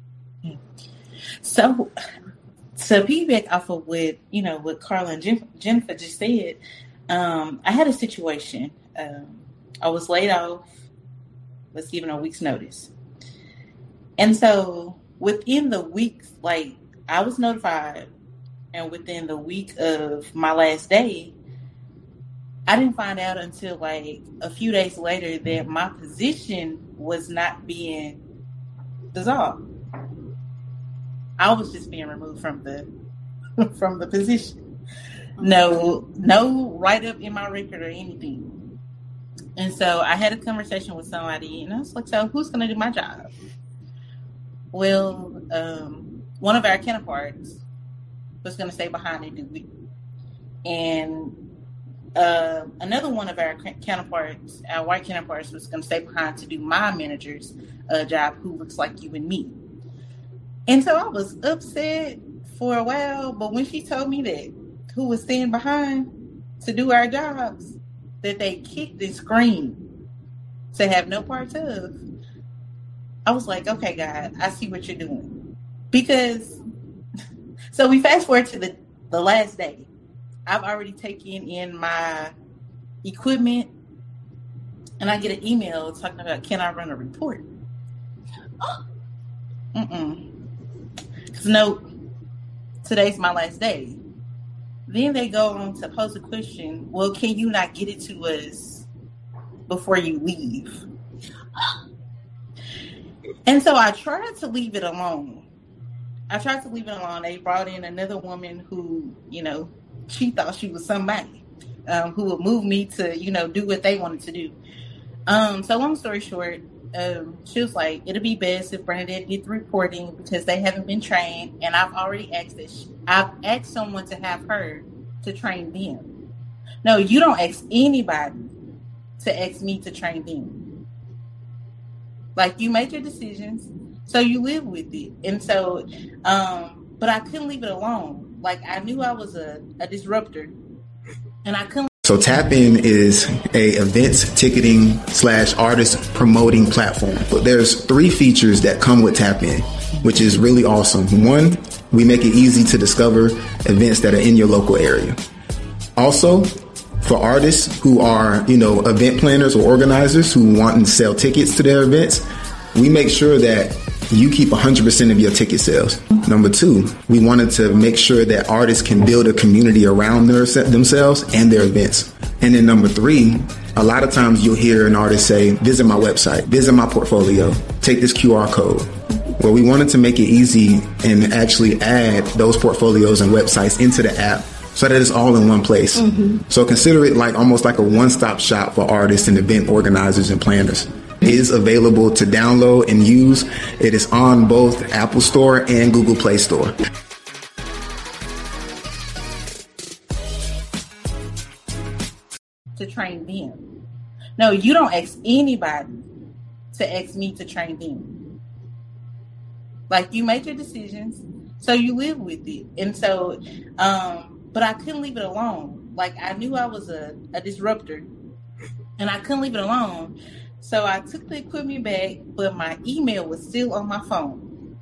So, so piggyback off of what, you know, what Carla and Jen- Jennifer just said, um, I had a situation. Um, I was laid off, was given a week's notice. And so within the week, like I was notified, and within the week of my last day, I didn't find out until like a few days later that my position was not being dissolved. I was just being removed from the from the position. No, no write-up in my record or anything. And so I had a conversation with somebody, and I was like, so who's going to do my job? Well, um, one of our counterparts was going to stay behind and do it. And uh, another one of our counterparts, our white counterparts, was going to stay behind to do my manager's uh, job, who looks like you and me. And so I was upset for a while, but when she told me that who was staying behind to do our jobs, that they kicked and screamed to have no parts of, I was like, okay, God, I see what you're doing. Because So we fast forward to the, the last day. I've already taken in my equipment, and I get an email talking about, can I run a report? Mm-mm. Because no, today's my last day. Then they go on to pose a question. Well, can you not get it to us before you leave? And so I tried to leave it alone. I tried to leave it alone. They brought in another woman who, you know, she thought she was somebody um, who would move me to, you know, do what they wanted to do. Um, so long story short, um, she was like, it'll be best if Bernadette did the reporting because they haven't been trained. And I've already asked that she, I've asked someone to have her to train them. No, you don't ask anybody to ask me to train them. Like, you made your decisions, so you live with it. And so, um, but I couldn't leave it alone. Like, I knew I was a, a disruptor, and I couldn't. So Tap In is a events ticketing slash artist promoting platform. But there's three features that come with Tap In, which is really awesome. One, we make it easy to discover events that are in your local area. Also, for artists who are, you know, event planners or organizers who want to sell tickets to their events, we make sure that you keep one hundred percent of your ticket sales. Number two, we wanted to make sure that artists can build a community around their, themselves and their events. And then number three, a lot of times you'll hear an artist say, visit my website, visit my portfolio, take this Q R code. Well, we wanted to make it easy and actually add those portfolios and websites into the app so that it's all in one place. Mm-hmm. So consider it like almost like a one-stop shop for artists and event organizers and planners. It is available to download and use. It is on both Apple Store and Google Play Store. To train them. No, you don't ask anybody to ask me to train them. Like, you make your decisions, so you live with it. And so, um, but I couldn't leave it alone. Like, I knew I was a, a disruptor, and I couldn't leave it alone. So I took the equipment back, but my email was still on my phone.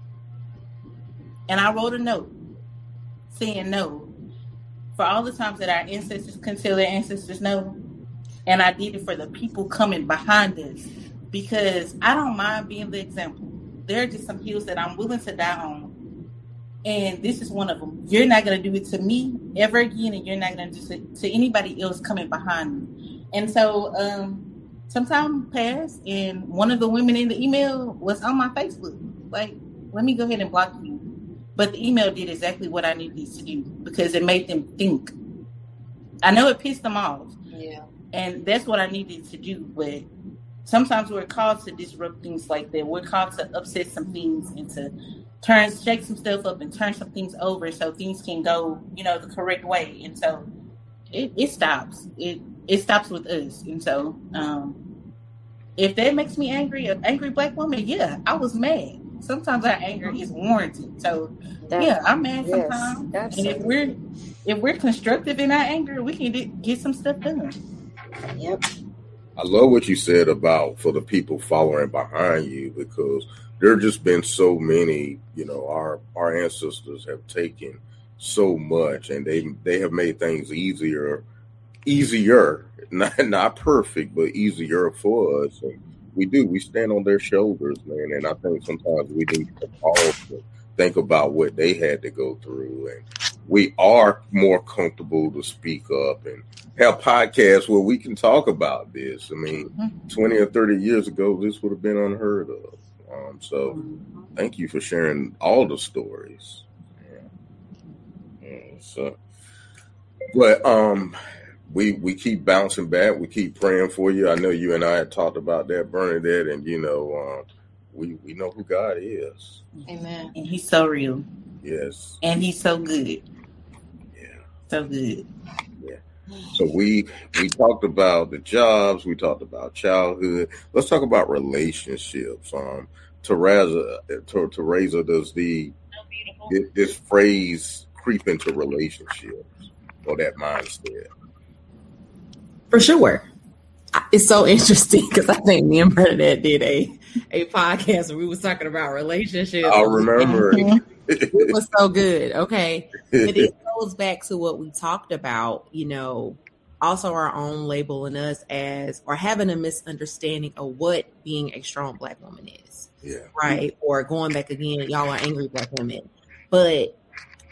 And I wrote a note saying no for all the times that our ancestors couldn't tell their ancestors no. And I did it for the people coming behind us because I don't mind being the example. There are just some hills that I'm willing to die on. And this is one of them. You're not going to do it to me ever again, and you're not going to do it to anybody else coming behind me. And so um, some time passed, and one of the women in the email was on my Facebook. Like, let me go ahead and block you. But the email did exactly what I needed to do because it made them think. I know it pissed them off. Yeah. And that's what I needed to do. But sometimes we're called to disrupt things like that. We're called to upset some things and to turn, shake some stuff up and turn some things over so things can go, you know, the correct way. And so it, it stops. It it stops with us. And so um, if that makes me angry, an angry black woman, yeah, I was mad. Sometimes our anger is warranted. So that, yeah, I'm mad yes, sometimes. Absolutely. And if we're if we're constructive in our anger, we can d- get some stuff done. Yep. I love what you said about for the people following behind you, because there have just been so many, you know, our our ancestors have taken so much, and they they have made things easier, easier, not not perfect, but easier for us. And we do, we stand on their shoulders, man. And I think sometimes we need to pause and think about what they had to go through. And we are more comfortable to speak up and have podcasts where we can talk about this. I mean, mm-hmm. twenty or thirty years ago, this would have been unheard of. Um, so mm-hmm. thank you for sharing all the stories. Yeah. Yeah, so, but um, we we keep bouncing back. We keep praying for you. I know you and I had talked about that, Bernadette, and you know, um, we we know who God is. Amen. And He's so real. Yes. And He's so good. Yeah. So good. Yeah. So we we talked about the jobs. We talked about childhood. Let's talk about relationships. Um, Teresa, Teresa, does the this phrase creep into relationships or that mindset? For sure. It's so interesting because I think me and Bernadette did a a podcast where we was talking about relationships. I remember. It was so good. Okay. But it goes back to what we talked about, you know, also our own labeling us as, or having a misunderstanding of what being a strong black woman is. Yeah. Right. Or going back again, y'all are angry black women. But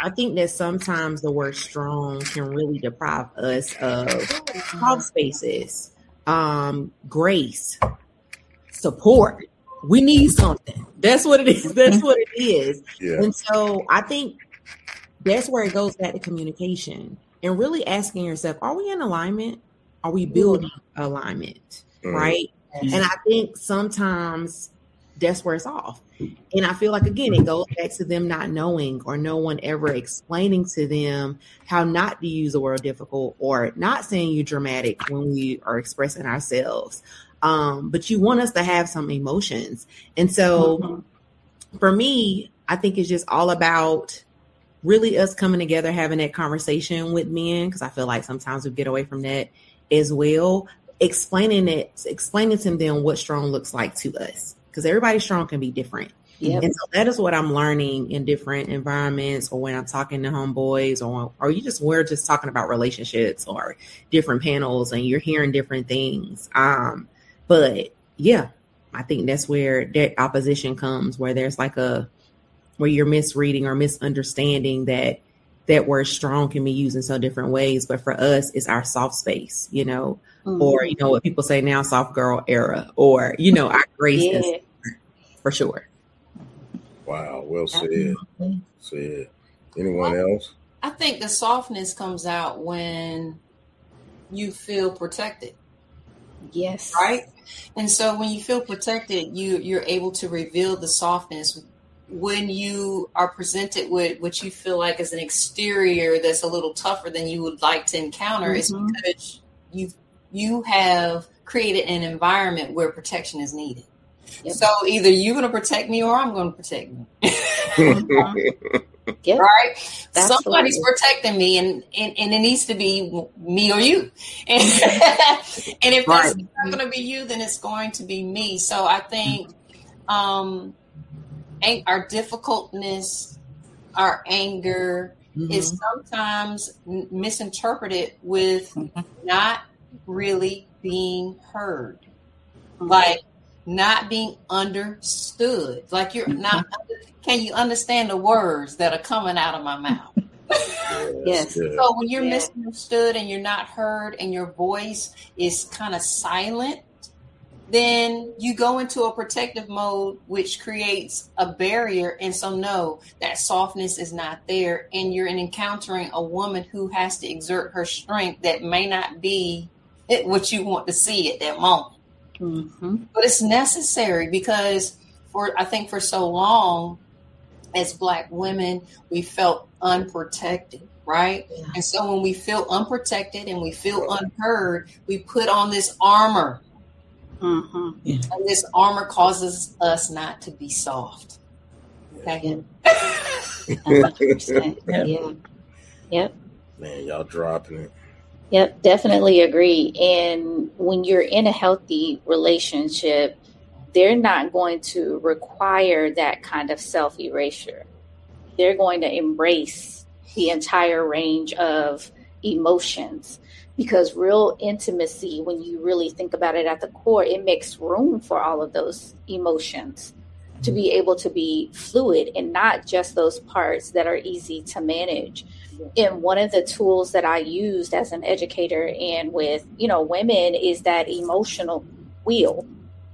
I think that sometimes the word strong can really deprive us of soft spaces, um, grace, support. We need something. That's what it is. That's what it is. Yeah. And so I think that's where it goes back to communication and really asking yourself, are we in alignment? Are we building alignment? Mm. Right. Mm. And I think sometimes that's where it's off. And I feel like, again, it goes back to them not knowing or no one ever explaining to them how not to use the word difficult or not saying you dramatic when we are expressing ourselves. Um, but you want us to have some emotions. And so mm-hmm. for me, I think it's just all about really us coming together, having that conversation with men, because I feel like sometimes we get away from that as well. Explaining it, explaining to them what strong looks like to us, because everybody's strong can be different. Yep. And so that is what I'm learning in different environments, or when I'm talking to homeboys, or or you just we're just talking about relationships or different panels, and you're hearing different things. Um, but yeah, I think that's where that opposition comes, where there's like a where you're misreading or misunderstanding that that word strong can be used in so different ways. But for us, it's our soft space, you know, mm-hmm. or, you know, what people say now, soft girl era, or, you know, our grace yeah. is for sure. Wow. Well said. said. Anyone well, else? I think the softness comes out when you feel protected. Yes. Right. And so when you feel protected, you, you're able to reveal the softness. When you are presented with what you feel like is an exterior that's a little tougher than you would like to encounter, mm-hmm. it's because you you have created an environment where protection is needed. Yep. So either you're going to protect me or I'm going to protect me. Yep. Right? Absolutely. Somebody's protecting me, and, and, and it needs to be me or you. And, and if right. that's not going to be you, then it's going to be me. So I think um, our difficultness, our anger mm-hmm. is sometimes misinterpreted with mm-hmm. not really being heard. Mm-hmm. Like, not being understood. Like you're not, can you understand the words that are coming out of my mouth? Yes. So when you're yes. misunderstood and you're not heard and your voice is kind of silent, then you go into a protective mode, which creates a barrier. And so no, that softness is not there. And you're encountering a woman who has to exert her strength that may not be what you want to see at that moment. Mm-hmm. But it's necessary because for I think for so long as Black women, we felt unprotected, right? Yeah. And so when we feel unprotected and we feel unheard, we put on this armor. Mm-hmm. Yeah. And this armor causes us not to be soft. Okay. Yeah. one hundred percent. Yeah. Yep. Man, y'all dropping it. Yep, definitely agree. And when you're in a healthy relationship, they're not going to require that kind of self-erasure. They're going to embrace the entire range of emotions, because real intimacy, when you really think about it at the core, it makes room for all of those emotions to be able to be fluid and not just those parts that are easy to manage. And one of the tools that I used as an educator and with, you know, women is that emotional wheel.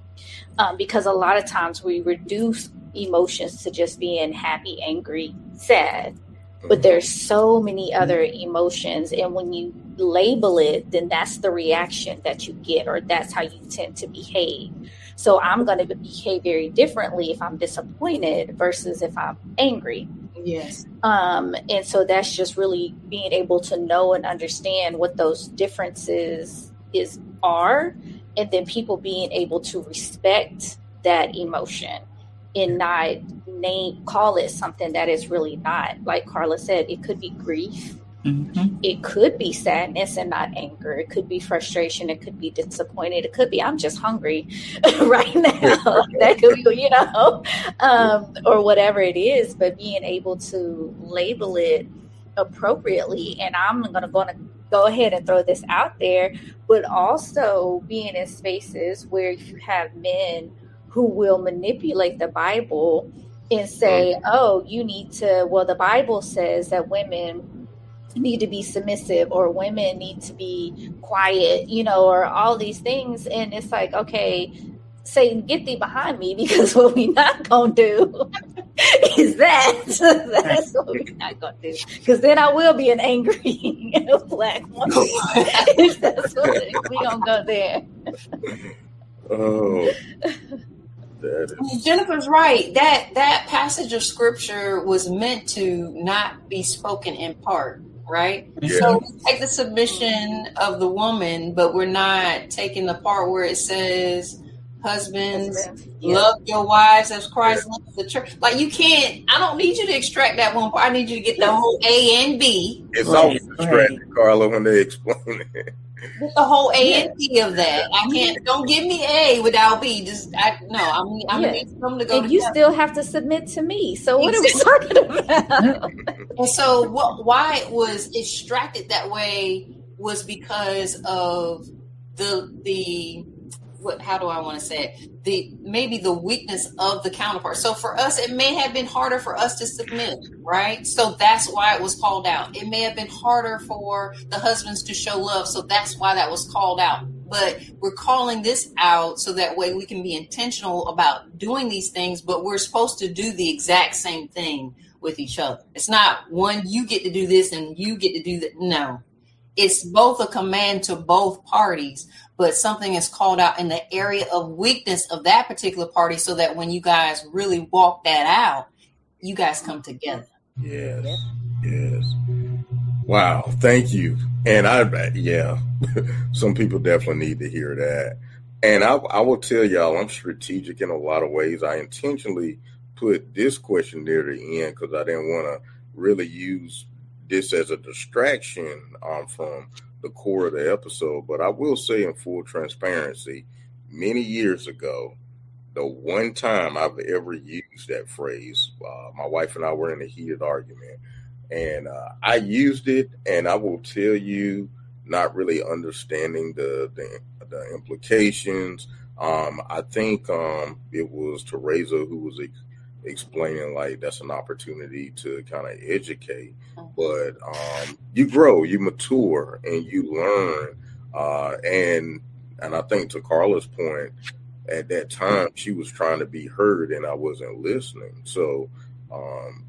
Um, because a lot of times we reduce emotions to just being happy, angry, sad. But there's so many other emotions. And when you label it, then that's the reaction that you get, or that's how you tend to behave. So I'm going to behave very differently if I'm disappointed versus if I'm angry. Yes. Um, and so that's just really being able to know and understand what those differences is are, and then people being able to respect that emotion and not name call it something that is really not. Like Carla said, it could be grief. Mm-hmm. It could be sadness and not anger. It could be frustration. It could be disappointed. It could be I'm just hungry right now. That could be, you know, um, or whatever it is. But being able to label it appropriately, and I'm gonna gonna go ahead and throw this out there, but also being in spaces where you have men who will manipulate the Bible and say, oh, you need to, well, the Bible says that women need to be submissive, or women need to be quiet, you know, or all these things. And it's like, okay, Satan, get thee behind me, because what we not going to do is that. That's what we're not going to do. Because then I will be an angry black woman. If that's what we going to go there. Oh. That is... Jennifer's right. That that passage of scripture was meant to not be spoken in part, right? Yeah. So we take the submission of the woman, but we're not taking the part where it says, husbands, yeah. love your wives as Christ yeah. loves the church. Like, you can't, I don't need you to extract that one part. I need you to get the whole A and B. It's always distracting, Carla, when they explain it. Get the whole A yeah. and B of that. I can't, don't give me A without B. Just, I, no, I'm, I'm yeah. need them to go And together. you still have to submit to me. So what exactly. are we talking about? And so what, why it was extracted that way was because of the, the, what, how do I want to say it? The maybe the weakness of the counterpart. So for us, it may have been harder for us to submit, right? So that's why it was called out. It may have been harder for the husbands to show love. So that's why that was called out. But we're calling this out so that way we can be intentional about doing these things, but we're supposed to do the exact same thing with each other. It's not one, you get to do this and you get to do that. No, it's both a command to both parties, but something is called out in the area of weakness of that particular party so that when you guys really walk that out, you guys come together. Yes. Yes. Wow. Thank you. And I, yeah, some people definitely need to hear that. And I, I will tell y'all, I'm strategic in a lot of ways. I intentionally put this question near the end because I didn't want to really use this as a distraction um, from the core of the episode. But I will say in full transparency, many years ago, the one time I've ever used that phrase, uh, my wife and I were in a heated argument, and uh, I used it, and I will tell you, not really understanding the the, the implications. Um, I think um, it was Teresa who was ex- explaining like that's an opportunity to kind of educate, but um, you grow, you mature, and you learn. Uh, and and I think to Carla's point, at that time she was trying to be heard, and I wasn't listening. So um,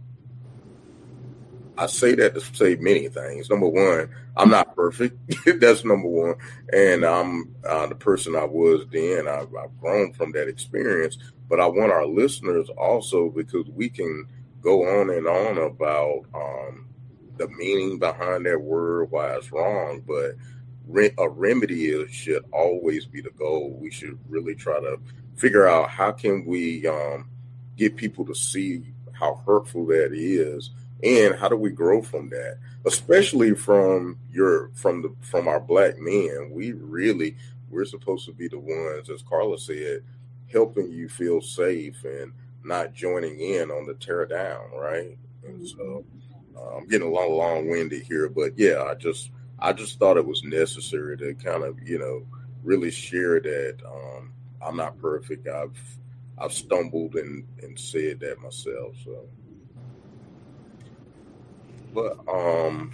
I say that to say many things. Number one, I'm not perfect. That's number one. And I'm uh, the person I was then. I've, I've grown from that experience. But I want our listeners also, because we can go on and on about um, the meaning behind that word, why it's wrong. But re- a remedy is, should always be the goal. We should really try to figure out how can we um, get people to see how hurtful that is. And how do we grow from that, especially from your from the from our black men? We really we're supposed to be the ones, as Carla said, helping you feel safe and not joining in on the tear down, right? And so uh, I'm getting a little long-winded here, but yeah, I just I just thought it was necessary to kind of you know really share that um, I'm not perfect. I've I've stumbled and and said that myself, so. But um,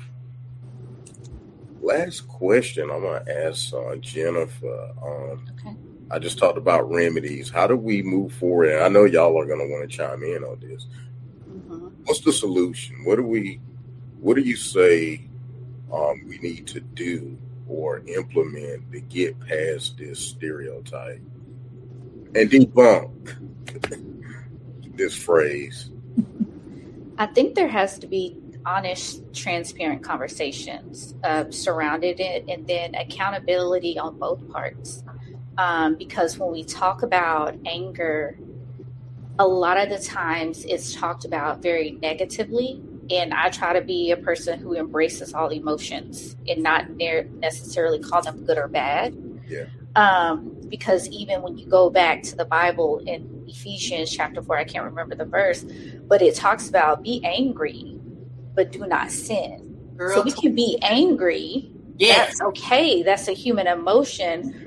last question I'm gonna ask uh, Jennifer. Um, okay. I just talked about remedies. How do we move forward? And I know y'all are gonna want to chime in on this. Mm-hmm. What's the solution? What do we? What do you say um, we need to do or implement to get past this stereotype and debunk this phrase? I think there has to be honest, transparent conversations uh, surrounded it, and then accountability on both parts. Um, because when we talk about anger, a lot of the times it's talked about very negatively. And I try to be a person who embraces all emotions and not ne- necessarily call them good or bad. Yeah. Um, because even when you go back to the Bible in Ephesians chapter four, I can't remember the verse, but it talks about be angry, but do not sin. Girl, so we can be angry. Yes. That's okay. That's a human emotion.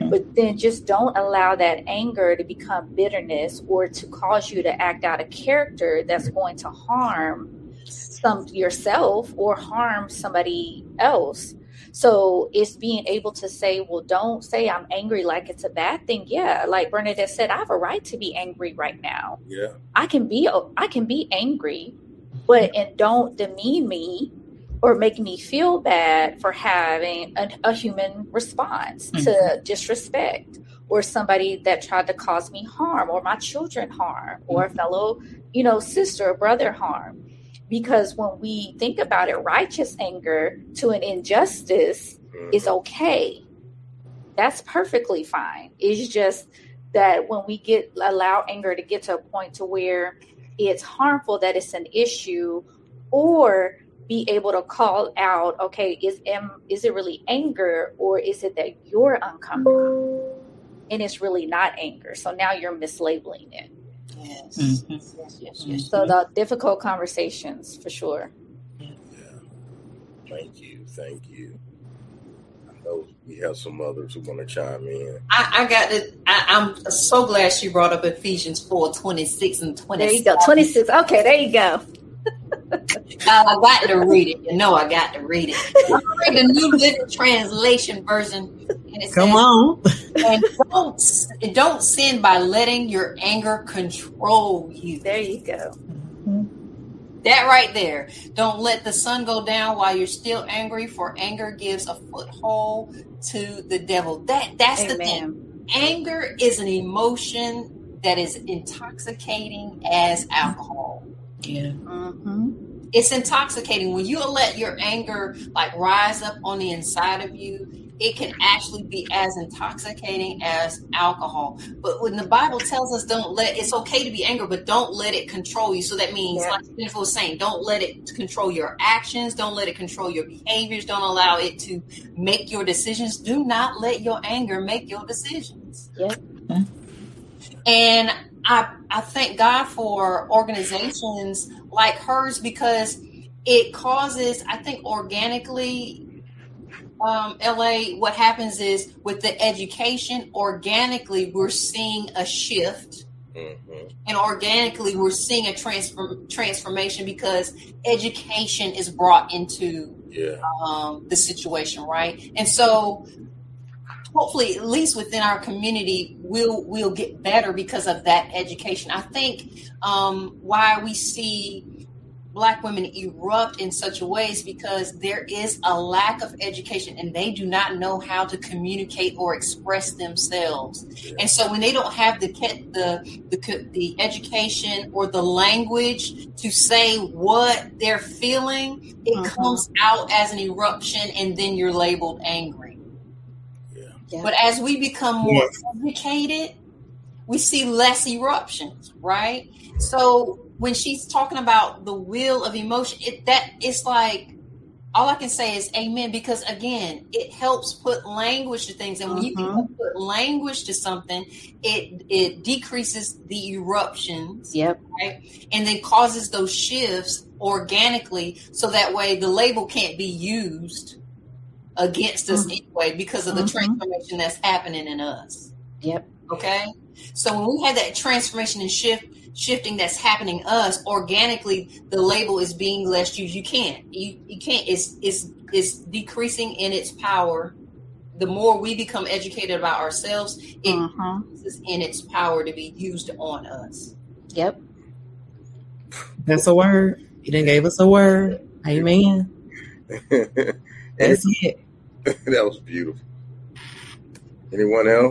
Mm-hmm. But then just don't allow that anger to become bitterness or to cause you to act out a character that's going to harm some yourself or harm somebody else. So it's being able to say, well, don't say I'm angry like it's a bad thing. Yeah, like Bernadette said, I have a right to be angry right now. Yeah, I can be I can be angry, but and don't demean me or make me feel bad for having a, a human response mm-hmm. to disrespect or somebody that tried to cause me harm or my children harm or a fellow, you know, sister or brother harm. Because when we think about it, righteous anger to an injustice mm-hmm. is okay. That's perfectly fine. It's just that when we get allow anger to get to a point to where it's harmful, that it's an issue, or be able to call out, okay, is am, is it really anger or is it that you're uncomfortable and it's really not anger? So now you're mislabeling it. Yes. Mm-hmm. yes, yes, yes. So the difficult conversations for sure. Yeah. Thank you. Thank you. I know we have some others who want to chime in. I, I got it. I'm so glad she brought up Ephesians four, twenty-six and twenty-seven. There you go. twenty-six. Okay, there you go. uh, I got to read it. You know I got to read it. I'm reading the New Living Translation version. And it Come says, on. and don't, don't sin by letting your anger control you. There you go. That right there. Don't let the sun go down while you're still angry, for anger gives a foothold to the devil. That That's Amen. The thing. Anger is an emotion that is intoxicating as alcohol. Yeah. Mm-hmm. It's intoxicating. When you let your anger like rise up on the inside of you, it can actually be as intoxicating as alcohol. But when the Bible tells us don't let, it's okay to be angry, but don't let it control you. So that means, yeah. like Jennifer was saying, don't let it control your actions. Don't let it control your behaviors. Don't allow it to make your decisions. Do not let your anger make your decisions. Yeah. And I, I thank God for organizations like hers, because it causes, I think organically, um, L A, what happens is with the education, organically, we're seeing a shift. Mm-hmm. And organically, we're seeing a transform, transformation because education is brought into yeah. um, the situation, right? And so hopefully, at least within our community, we'll we'll get better because of that education. I think um, why we see Black women erupt in such a way is because there is a lack of education and they do not know how to communicate or express themselves. Yeah. And so when they don't have the, the the the education or the language to say what they're feeling, it uh-huh. comes out as an eruption, and then you're labeled angry. Yeah. But as we become more yes. educated, we see less eruptions, right? So when she's talking about the wheel of emotion, it that it's like, all I can say is amen, because again, it helps put language to things. And when mm-hmm. you can put language to something, it it decreases the eruptions, yep. right? And then causes those shifts organically, so that way the label can't be used against us mm-hmm. anyway, because of the mm-hmm. transformation that's happening in us. Yep. Okay. So when we have that transformation and shift, shifting that's happening us organically, the label is being less used. You can't, you, you can't, it's, it's, it's decreasing in its power. The more we become educated about ourselves, it mm-hmm. increases in its power to be used on us. Yep. That's a word. You done gave us a word. Amen. That's it. That was beautiful. Anyone else?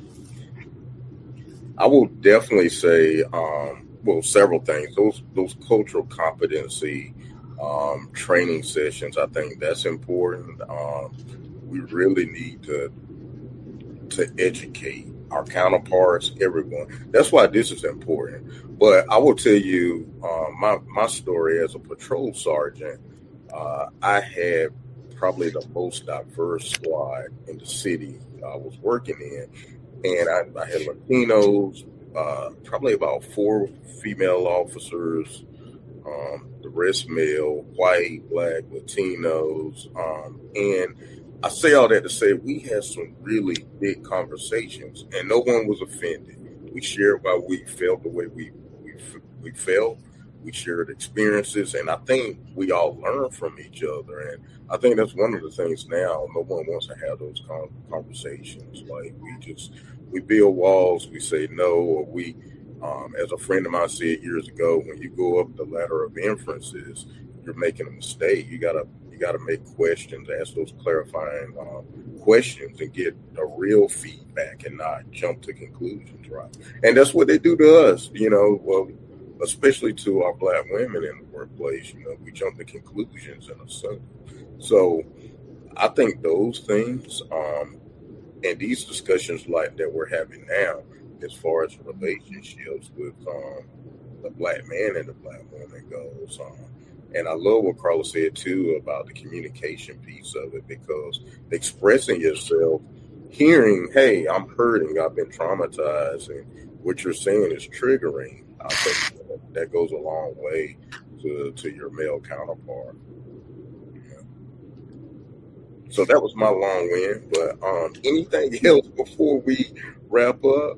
I will definitely say, um, well, several things. Those those cultural competency um, training sessions, I think that's important. Um, we really need to to educate our counterparts, everyone. That's why this is important. But I will tell you uh, my my story as a patrol sergeant. Uh, I had probably the most diverse squad in the city I was working in. And I, I had Latinos, uh, probably about four female officers, um, the rest male, white, black, Latinos. Um, and I say all that to say we had some really big conversations, and no one was offended. We shared why we felt the way we we we felt. We shared experiences, and I think we all learned from each other. And I think that's one of the things now. No one wants to have those conversations. Like we just we build walls. We say no, or we, um, as a friend of mine said years ago, when you go up the ladder of inferences, you're making a mistake. You gotta you gotta make questions, ask those clarifying um, questions, and get a real feedback, and not jump to conclusions. Right? And that's what they do to us. You know. Well. Especially to our Black women in the workplace, you know, we jump to conclusions in a sense. So I think those things, um, and these discussions like that we're having now, as far as relationships with um, the Black man and the Black woman goes, um, and I love what Carla said too about the communication piece of it, because expressing yourself, hearing, hey, I'm hurting, I've been traumatized, and what you're saying is triggering. I think that goes a long way to, to your male counterpart. Yeah. So that was my long win. But um, anything else before we wrap up?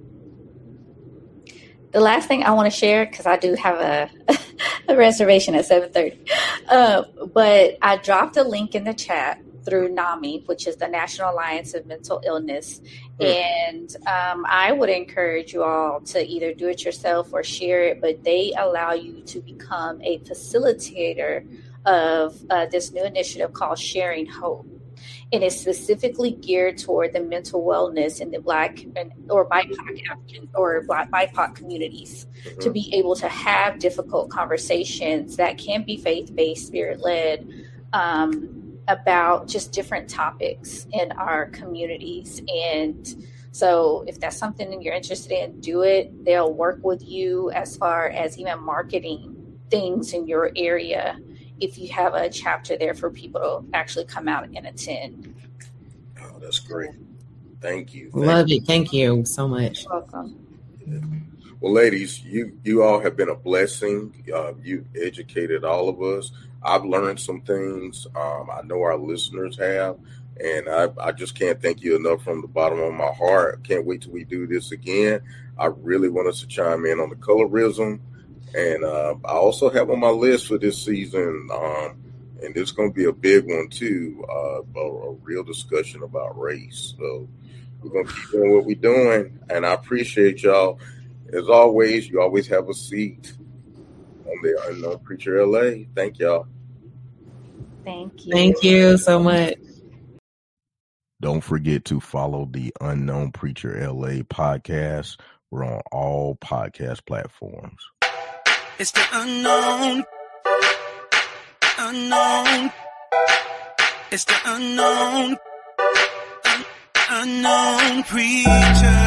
The last thing I want to share, because I do have a, a reservation at seven thirty, uh, but I dropped a link in the chat through NAMI, which is the National Alliance of Mental Illness. Mm. And um, I would encourage you all to either do it yourself or share it, but they allow you to become a facilitator of uh, this new initiative called Sharing Hope. And it's specifically geared toward the mental wellness in the Black and, or B I P O C African or Black B I P O C communities, mm-hmm. to be able to have difficult conversations that can be faith-based, spirit-led, um, about just different topics in our communities. And so if that's something that you're interested in, do it. They'll work with you as far as even marketing things in your area, if you have a chapter there for people to actually come out and attend. Oh, that's great. Thank you. Thank Love you. it. Thank you so much. You're welcome. Yeah. Well, ladies, you, you all have been a blessing. Uh, you educated all of us. I've learned some things. Um, I know our listeners have, and I, I just can't thank you enough from the bottom of my heart. Can't wait till we do this again. I really want us to chime in on the colorism. And uh, I also have on my list for this season, um, and it's going to be a big one too, uh, a, a real discussion about race. So we're going to keep doing what we're doing, and I appreciate y'all. As always, you always have a seat on the Unknown Preacher L A. Thank y'all. Thank you. Thank you so much. Don't forget to follow the Unknown Preacher L A podcast. We're on all podcast platforms. It's the unknown, unknown. It's the unknown, un- unknown preacher.